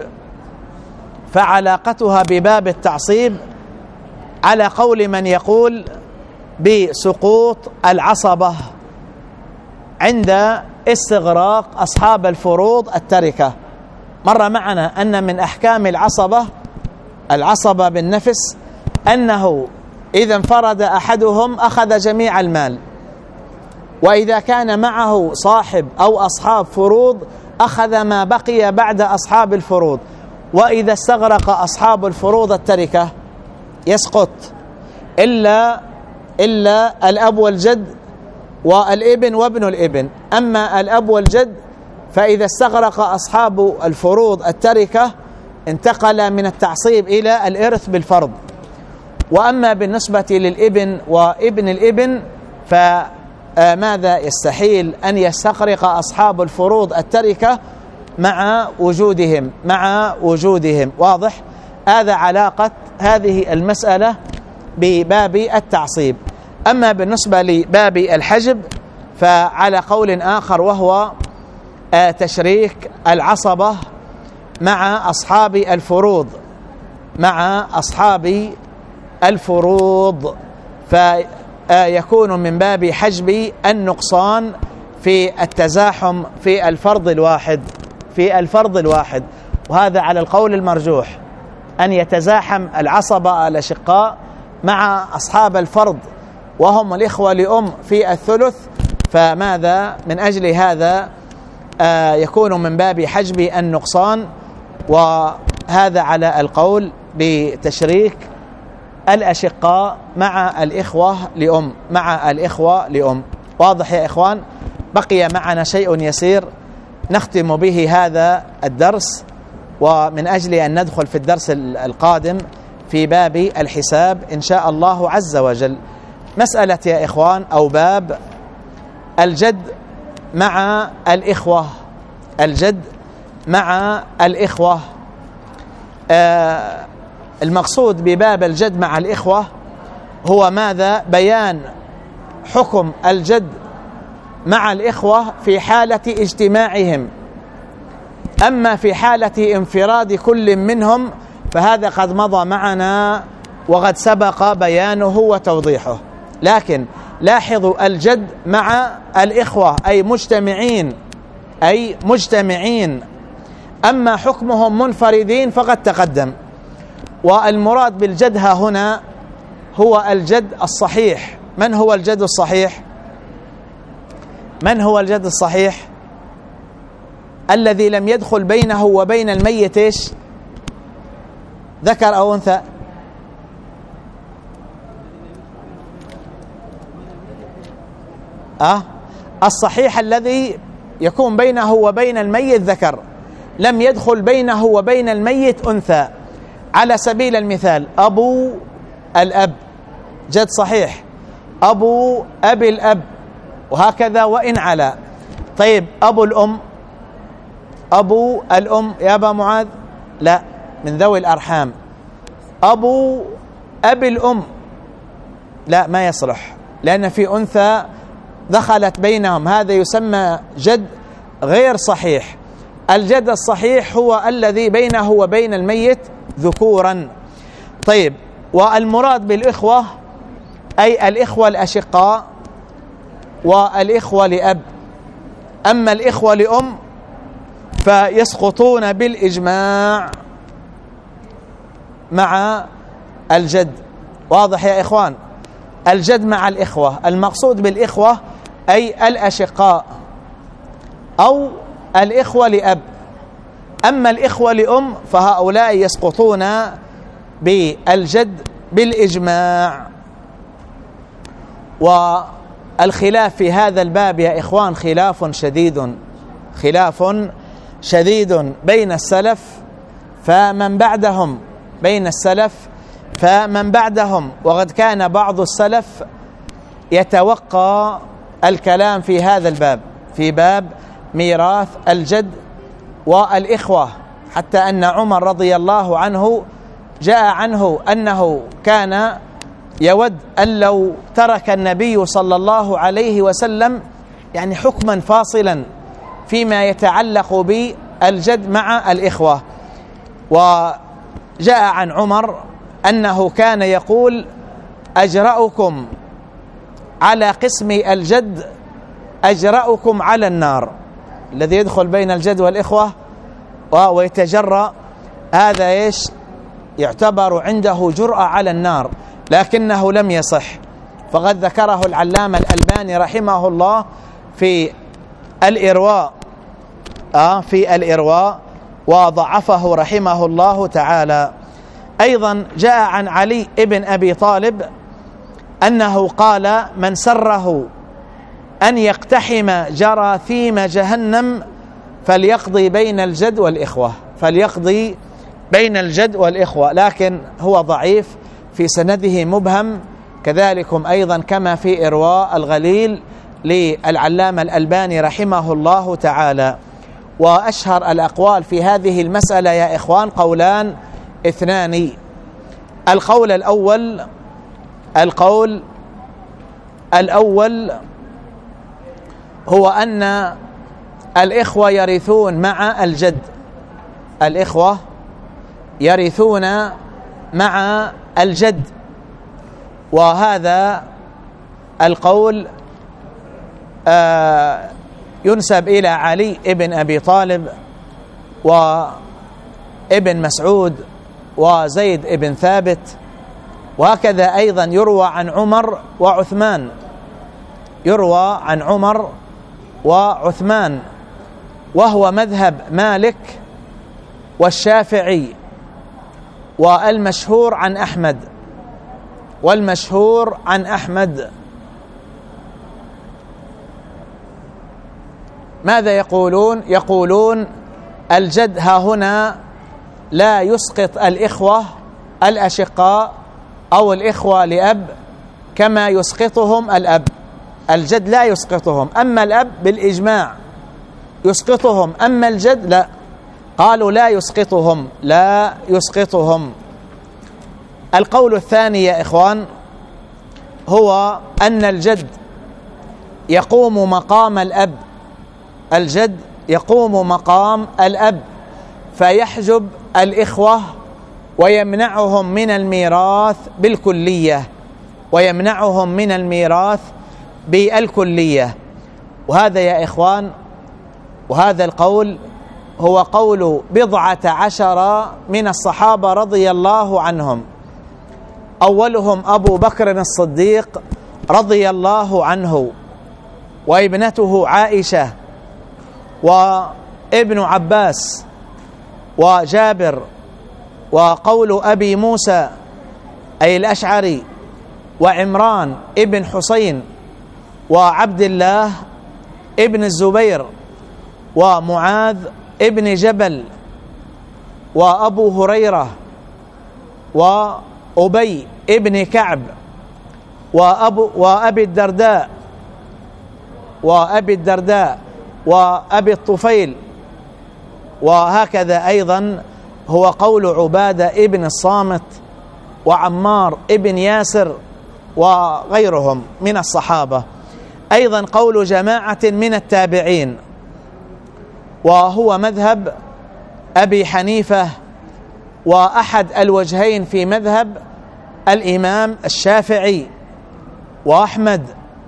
فعلاقتها بباب التعصيب على قول من يقول بسقوط العصبة عند استغراق أصحاب الفروض التركة. مر معنا أن من أحكام العصبة العصبة بالنفس أنه إذا انفرد أحدهم أخذ جميع المال، وإذا كان معه صاحب أو أصحاب فروض أخذ ما بقي بعد أصحاب الفروض. وإذا استغرق أصحاب الفروض التركة يسقط إلا إلا الأب والجد والابن وابن الابن. أما الأب والجد فإذا استغرق أصحاب الفروض التركة انتقل من التعصيب إلى الإرث بالفرض. وأما بالنسبة للابن وابن الابن فماذا؟ يستحيل أن يستغرق أصحاب الفروض التركة مع وجودهم مع وجودهم واضح؟ هذا علاقة هذه المسألة بباب التعصيب. أما بالنسبة لباب الحجب فعلى قول آخر، وهو تشريك العصبة مع أصحاب الفروض مع أصحاب الفروض فيكون من باب حجب النقصان في التزاحم في الفرض الواحد في الفرض الواحد وهذا على القول المرجوح، أن يتزاحم العصبة الأشقاء مع أصحاب الفرض وهم الإخوة لأم في الثلث. فماذا؟ من أجل هذا آه يكون من باب حجب النقصان، وهذا على القول بتشريك الأشقاء مع الإخوة لأم مع الإخوة لأم. واضح يا إخوان؟ بقي معنا شيء يسير نختم به هذا الدرس، ومن أجل أن ندخل في الدرس القادم في باب الحساب إن شاء الله عز وجل. مسألة يا إخوان أو باب الجد مع الإخوة الجد مع الإخوة. آه المقصود بباب الجد مع الإخوة هو ماذا؟ بيان حكم الجد مع الإخوة في حالة اجتماعهم. أما في حالة انفراد كل منهم فهذا قد مضى معنا وقد سبق بيانه وتوضيحه. لكن لاحظوا الجد مع الإخوة أي مجتمعين أي مجتمعين أما حكمهم منفردين فقد تقدم. والمراد بالجد ها هنا هو الجد الصحيح. من هو الجد الصحيح؟ من هو الجد الصحيح؟ الذي لم يدخل بينه وبين الميت ايش؟ ذكر أو أنثى؟ أه؟ الصحيح الذي يكون بينه وبين الميت ذكر، لم يدخل بينه وبين الميت أنثى. على سبيل المثال أبو الأب جد صحيح، أبو أبي الأب، وهكذا وإن على. طيب أبو الأم أبو الأم يا أبا معاذ؟ لا، من ذوي الأرحام. أبو أبي الأم لا، ما يصلح لأن في أنثى دخلت بينهم، هذا يسمى جد غير صحيح. الجد الصحيح هو الذي بينه وبين الميت ذكورا. طيب، والمراد بالإخوة أي الإخوة الأشقاء والإخوة لأب. أما الإخوة لأم فيسقطون بالإجماع مع الجد. واضح يا إخوان؟ الجد مع الإخوة، المقصود بالإخوة أي الأشقاء أو الإخوة لأب. أما الإخوة لأم فهؤلاء يسقطون بالجد بالإجماع. والخلاف في هذا الباب يا إخوان خلاف شديد خلاف شديد بين السلف فمن بعدهم بين السلف فمن بعدهم وقد كان بعض السلف يتوقع الكلام في هذا الباب، في باب ميراث الجد والإخوة، حتى أن عمر رضي الله عنه جاء عنه أنه كان يود أن لو ترك النبي صلى الله عليه وسلم يعني حكما فاصلا فيما يتعلق بالجد مع الإخوة. وجاء عن عمر أنه كان يقول: أجرأكم على قسم الجد أجرأكم على النار. الذي يدخل بين الجد والإخوة ويتجرأ هذا إيش يعتبر عنده جرأة على النار، لكنه لم يصح، فقد ذكره العلامة الألباني رحمه الله في الإرواء آه في الإرواء وضعفه رحمه الله تعالى. أيضا جاء عن علي ابن أبي طالب أنه قال: من سره أن يقتحم جراثيم جهنم فليقضي بين الجد والإخوة، فليقضي بين الجد والإخوة، لكن هو ضعيف في سنده مبهم، كذلكم أيضا كما في إرواء الغليل للعلامة الألباني رحمه الله تعالى. وأشهر الأقوال في هذه المسألة يا إخوان قولان اثنان. القول الأول القول الأول هو أن الإخوة يرثون مع الجد، الإخوة يرثون مع الجد، وهذا القول آه ينسب إلى علي ابن أبي طالب وابن مسعود وزيد ابن ثابت، وهكذا أيضا يروى عن عمر وعثمان، يروى عن عمر وعثمان، وهو مذهب مالك والشافعي، والمشهور عن أحمد والمشهور عن أحمد. ماذا يقولون؟ يقولون الجد ها هنا لا يسقط الإخوة الأشقاء أو الإخوة لأب كما يسقطهم الأب، الجد لا يسقطهم، أما الأب بالإجماع يسقطهم، أما الجد لا، قالوا لا يسقطهم لا يسقطهم. القول الثاني يا إخوان هو أن الجد يقوم مقام الأب، الجد يقوم مقام الأب فيحجب الإخوة ويمنعهم من الميراث بالكلية، ويمنعهم من الميراث بالكلية. وهذا يا إخوان وهذا القول هو قول بضعة عشر من الصحابة رضي الله عنهم، أولهم أبو بكر الصديق رضي الله عنه، وابنته عائشة، وابن عباس، وجابر، وقول أبي موسى أي الأشعري، وعمران ابن حسين، وعبد الله ابن الزبير، ومعاذ ابن جبل، وأبو هريرة، وأبي ابن كعب، وأبو وأبي الدرداء وأبي الدرداء وأبي الطفيل، وهكذا أيضا هو قول عبادة ابن الصامت، وعمار ابن ياسر، وغيرهم من الصحابة. أيضا قول جماعة من التابعين، وهو مذهب أبي حنيفة، وأحد الوجهين في مذهب الإمام الشافعي وأحمد،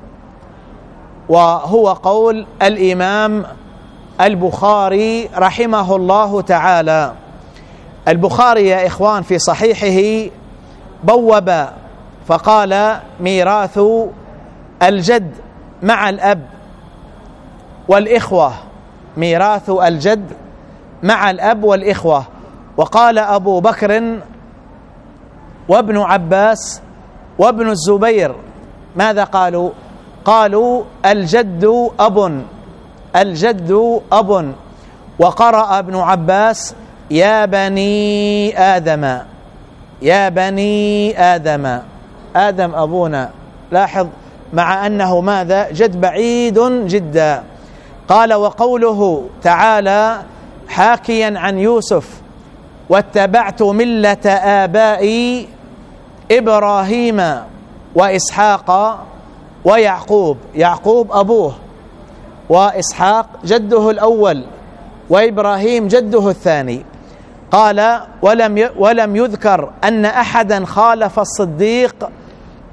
وهو قول الإمام البخاري رحمه الله تعالى. البخاري يا إخوان في صحيحه بوب فقال: ميراث الجد مع الأب والإخوة، ميراث الجد مع الأب والإخوة. وقال أبو بكر وابن عباس وابن الزبير ماذا قالوا؟ قالوا الجد أب، الجد أب. وقرأ ابن عباس: يا بني آدم، يا بني آدم، آدم أبونا. لاحظ مع أنه ماذا؟ جد بعيد جدا. قال: وقوله تعالى حاكيا عن يوسف: واتبعت ملة آبائي إبراهيم وإسحاق ويعقوب، يعقوب أبوه، وإسحاق جده الأول، وإبراهيم جده الثاني. قال: ولم ولم يذكر أن أحدا خالف الصديق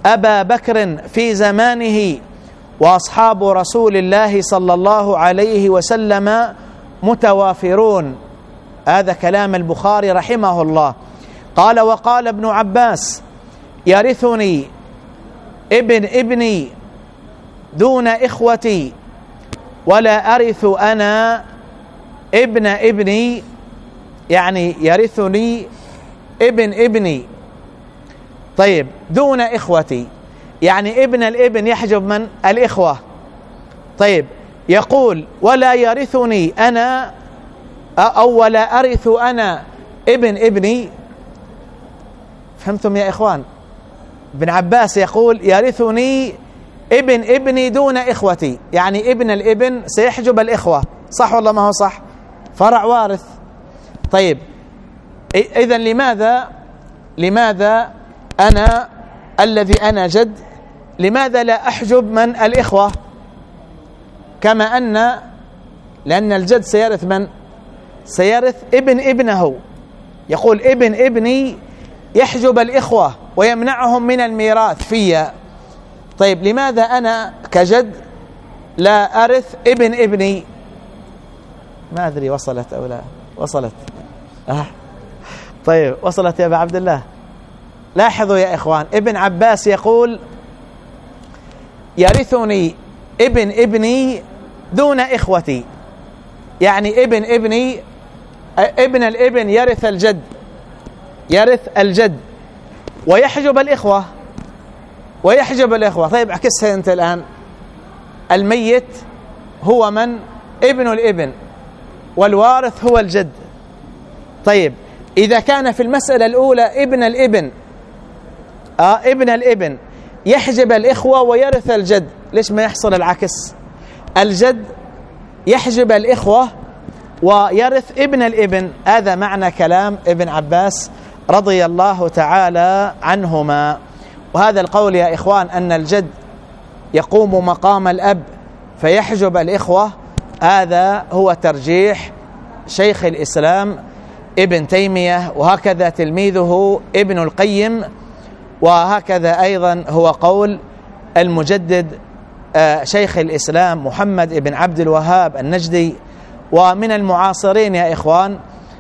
أبا بكر في زمانه وأصحاب رسول الله صلى الله عليه وسلم متوافرون. هذا كلام البخاري رحمه الله. قال: وقال ابن عباس: يرثني ابن ابني دون إخوتي ولا أرث أنا ابن ابني، يعني يرثني ابن ابني. طيب، دون إخوتي يعني ابن الابن يحجب من؟ الإخوة. طيب، يقول: ولا يرثني أنا أو ولا أرث أنا ابن ابني. فهمتم يا إخوان؟ ابن عباس يقول: يرثني ابن ابني دون إخوتي، يعني ابن الابن سيحجب الإخوة. صح ولا ما هو صح؟ فرع وارث. طيب، إذن لماذا لماذا أنا الذي أنا جد لماذا لا أحجب من؟ الإخوة. كما أن لأن الجد سيرث من؟ سيرث ابن ابنه. يقول: ابن ابني يحجب الإخوة ويمنعهم من الميراث فيا. طيب، لماذا أنا كجد لا أرث ابن ابني؟ ما أدري وصلت أو لا وصلت. أه. طيب، وصلت يا أبا عبد الله. لاحظوا يا إخوان، ابن عباس يقول: يرثني ابن ابني دون إخوتي، يعني ابن ابني ابن الابن يرث الجد يرث الجد ويحجب الإخوة ويحجب الإخوة. طيب، عكسها أنت الآن. الميت هو من؟ ابن الابن، والوارث هو الجد. طيب، إذا كان في المسألة الأولى ابن الابن آه ابن الابن يحجب الإخوة ويرث الجد، ليش ما يحصل العكس؟ الجد يحجب الإخوة ويرث ابن الابن. هذا معنى كلام ابن عباس رضي الله تعالى عنهما. وهذا القول يا إخوان أن الجد يقوم مقام الأب فيحجب الإخوة، هذا هو ترجيح شيخ الإسلام ابن تيمية، وهكذا تلميذه ابن القيم، وهكذا أيضا هو قول المجدد شيخ الإسلام محمد ابن عبد الوهاب النجدي. ومن المعاصرين يا إخوان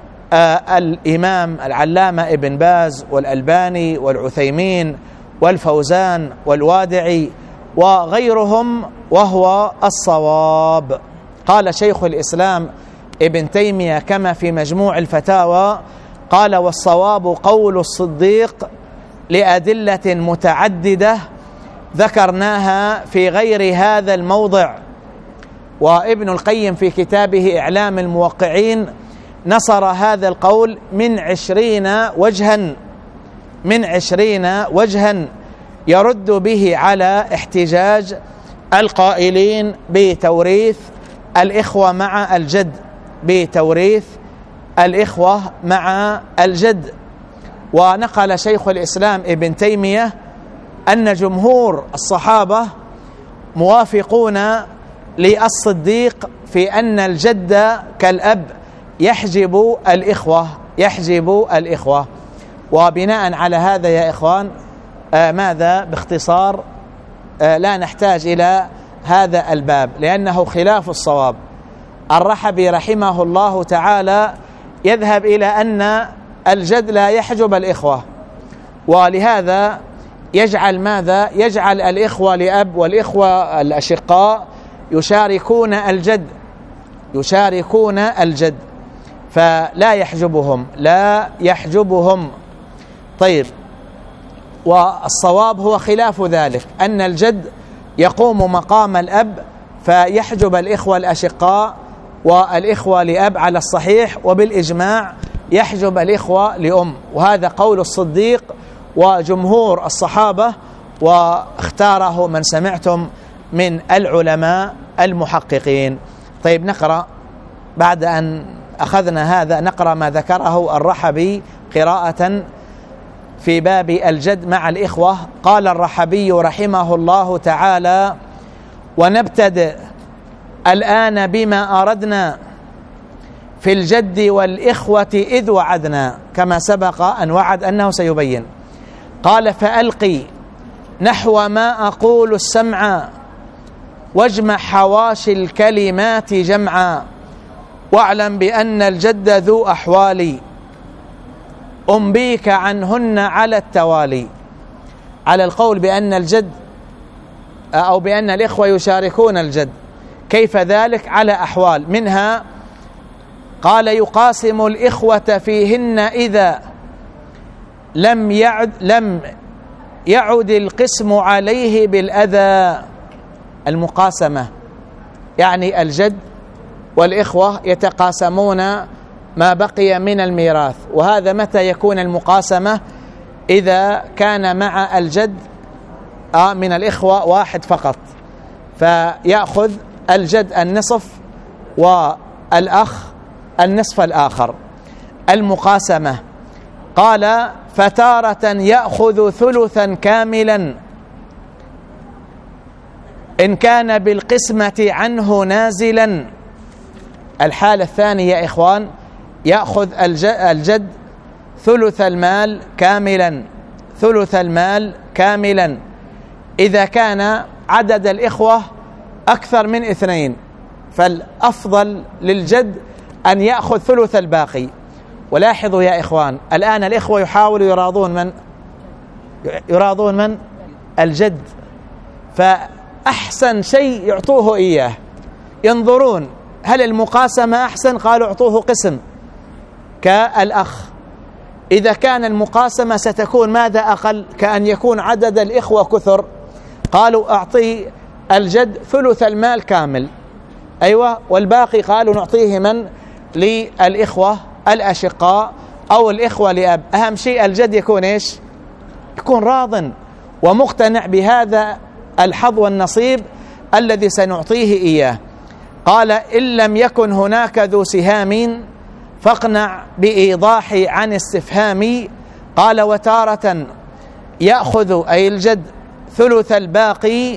الإمام العلامة ابن باز والألباني والعثيمين والفوزان والوادعي وغيرهم، وهو الصواب. قال شيخ الإسلام ابن تيمية كما في مجموع الفتاوى، قال: والصواب قول الصديق لأدلة متعددة ذكرناها في غير هذا الموضع. وابن القيم في كتابه إعلام الموقعين نصر هذا القول من عشرين وجها من عشرين وجها يرد به على احتجاج القائلين بتوريث الإخوة مع الجد بتوريث الإخوة مع الجد. ونقل شيخ الإسلام ابن تيمية أن جمهور الصحابة موافقون للصديق في أن الجد كالأب يحجب الإخوة يحجب الإخوة. وبناء على هذا يا إخوان آه ماذا باختصار آه لا نحتاج إلى هذا الباب لأنه خلاف الصواب. الرحبي رحمه الله تعالى يذهب إلى أن الجد لا يحجب الإخوة، ولهذا يجعل ماذا يجعل الإخوة لأب والإخوة الأشقاء يشاركون الجد يشاركون الجد فلا يحجبهم لا يحجبهم. طيب، والصواب هو خلاف ذلك، أن الجد يقوم مقام الأب فيحجب الإخوة الأشقاء والإخوة لأب على الصحيح، وبالإجماع يحجب الإخوة لأم. وهذا قول الصديق وجمهور الصحابة، واختاره من سمعتم من العلماء المحققين. طيب، نقرأ بعد أن أخذنا هذا نقرأ ما ذكره الرحبي قراءة في باب الجد مع الإخوة. قال الرحبي رحمه الله تعالى: ونبتدئ الآن بما أردنا في الجد والإخوة إذ وعدنا، كما سبق أن وعد أنه سيبين. قال: فألقي نحو ما أقول السمع واجمع حواشي الكلمات جمعا واعلم بأن الجد ذو أحوال أنبيك عنهن على التوالي. على القول بأن الجد أو بأن الإخوة يشاركون الجد، كيف ذلك؟ على أحوال، منها قال يقاسم الإخوة فيهن إذا لم يعد لم يعد القسم عليه بالأذى. المقاسمة يعني الجد والإخوة يتقاسمون ما بقي من الميراث، وهذا متى يكون المقاسمة؟ إذا كان مع الجد من الإخوة واحد فقط، فيأخذ الجد النصف والأخ النصف الآخر. المقاسمة قال فتارة يأخذ ثلثا كاملا إن كان بالقسمة عنه نازلا. الحالة الثانية يا إخوان، يأخذ الجد ثلث المال كاملا، ثلث المال كاملا إذا كان عدد الإخوة أكثر من اثنين، فالأفضل للجد أن يأخذ ثلث الباقي. ولاحظوا يا إخوان، الآن الإخوة يحاولوا يراضون من؟ يراضون من؟ الجد، فأحسن شيء يعطوه إياه. ينظرون هل المقاسمة أحسن؟ قالوا اعطوه قسم كالأخ. إذا كان المقاسمة ستكون ماذا أقل؟ كأن يكون عدد الإخوة كثر، قالوا أعطي الجد ثلث المال كامل، أيوة، والباقي قالوا نعطيه من؟ للإخوة الأشقاء أو الإخوة لأب. أهم شيء الجد يكون إيش؟ يكون راض ومقتنع بهذا الحظ والنصيب الذي سنعطيه إياه. قال إن لم يكن هناك ذو سهام فاقنع بإيضاح عن استفهامي. قال وتارة يأخذ أي الجد ثلث الباقي،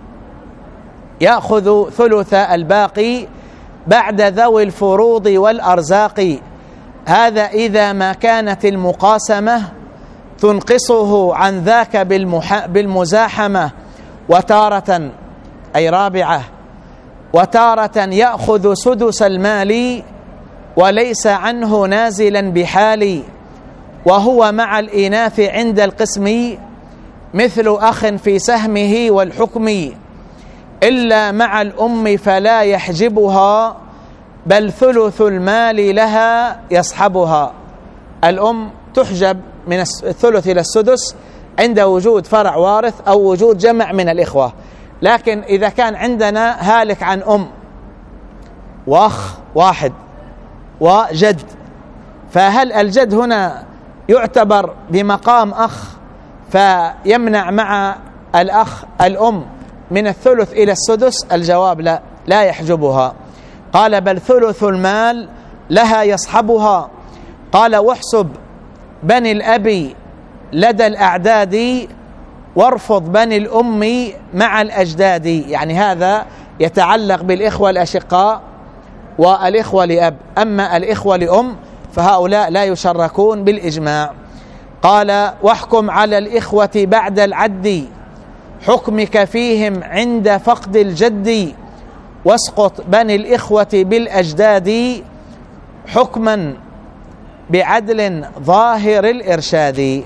يأخذ ثلث الباقي بعد ذوي الفروض والأرزاق. هذا إذا ما كانت المقاسمة تنقصه عن ذاك بالمزاحمة. وتارة أي رابعة، وتارة يأخذ سدس المال وليس عنه نازلا بحال، وهو مع الإناث عند القسم مثل أخ في سهمه والحكم، إلا مع الأم فلا يحجبها بل ثلث المال لها يصحبها. الأم تحجب من الثلث إلى السدس عند وجود فرع وارث أو وجود جمع من الإخوة، لكن إذا كان عندنا هالك عن أم وأخ واحد وجد، فهل الجد هنا يعتبر بمقام أخ فيمنع مع الأخ الأم من الثلث إلى السدس؟ الجواب لا، لا يحجبها. قال بل ثلث المال لها يصحبها. قال واحسب بني الأب لدى الأعداد وارفض بني الأم مع الأجداد. يعني هذا يتعلق بالإخوة الأشقاء والإخوة لأب، أما الإخوة لأم فهؤلاء لا يشركون بالإجماع. قال واحكم على الإخوة بعد العد حكمك فيهم عند فقد الجد، واسقط بني الإخوة بالأجداد حكما بعدل ظاهر الإرشاد.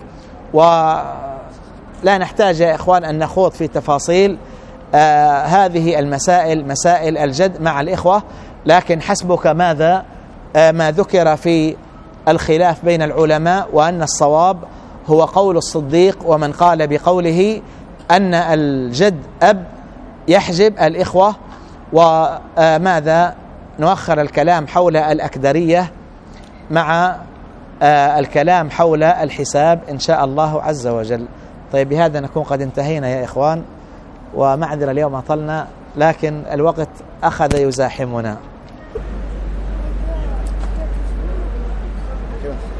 ولا نحتاج يا إخوان أن نخوض في تفاصيل آه هذه المسائل، مسائل الجد مع الإخوة، لكن حسبك ماذا آه ما ذكر في الخلاف بين العلماء، وأن الصواب هو قول الصديق ومن قال بقوله أن الجد أب يحجب الإخوة. وماذا نؤخر الكلام حول الأكدرية مع الكلام حول الحساب إن شاء الله عز وجل. طيب بهذا نكون قد انتهينا يا إخوان، ومعذرة اليوم أطلنا لكن الوقت أخذ يزاحمنا.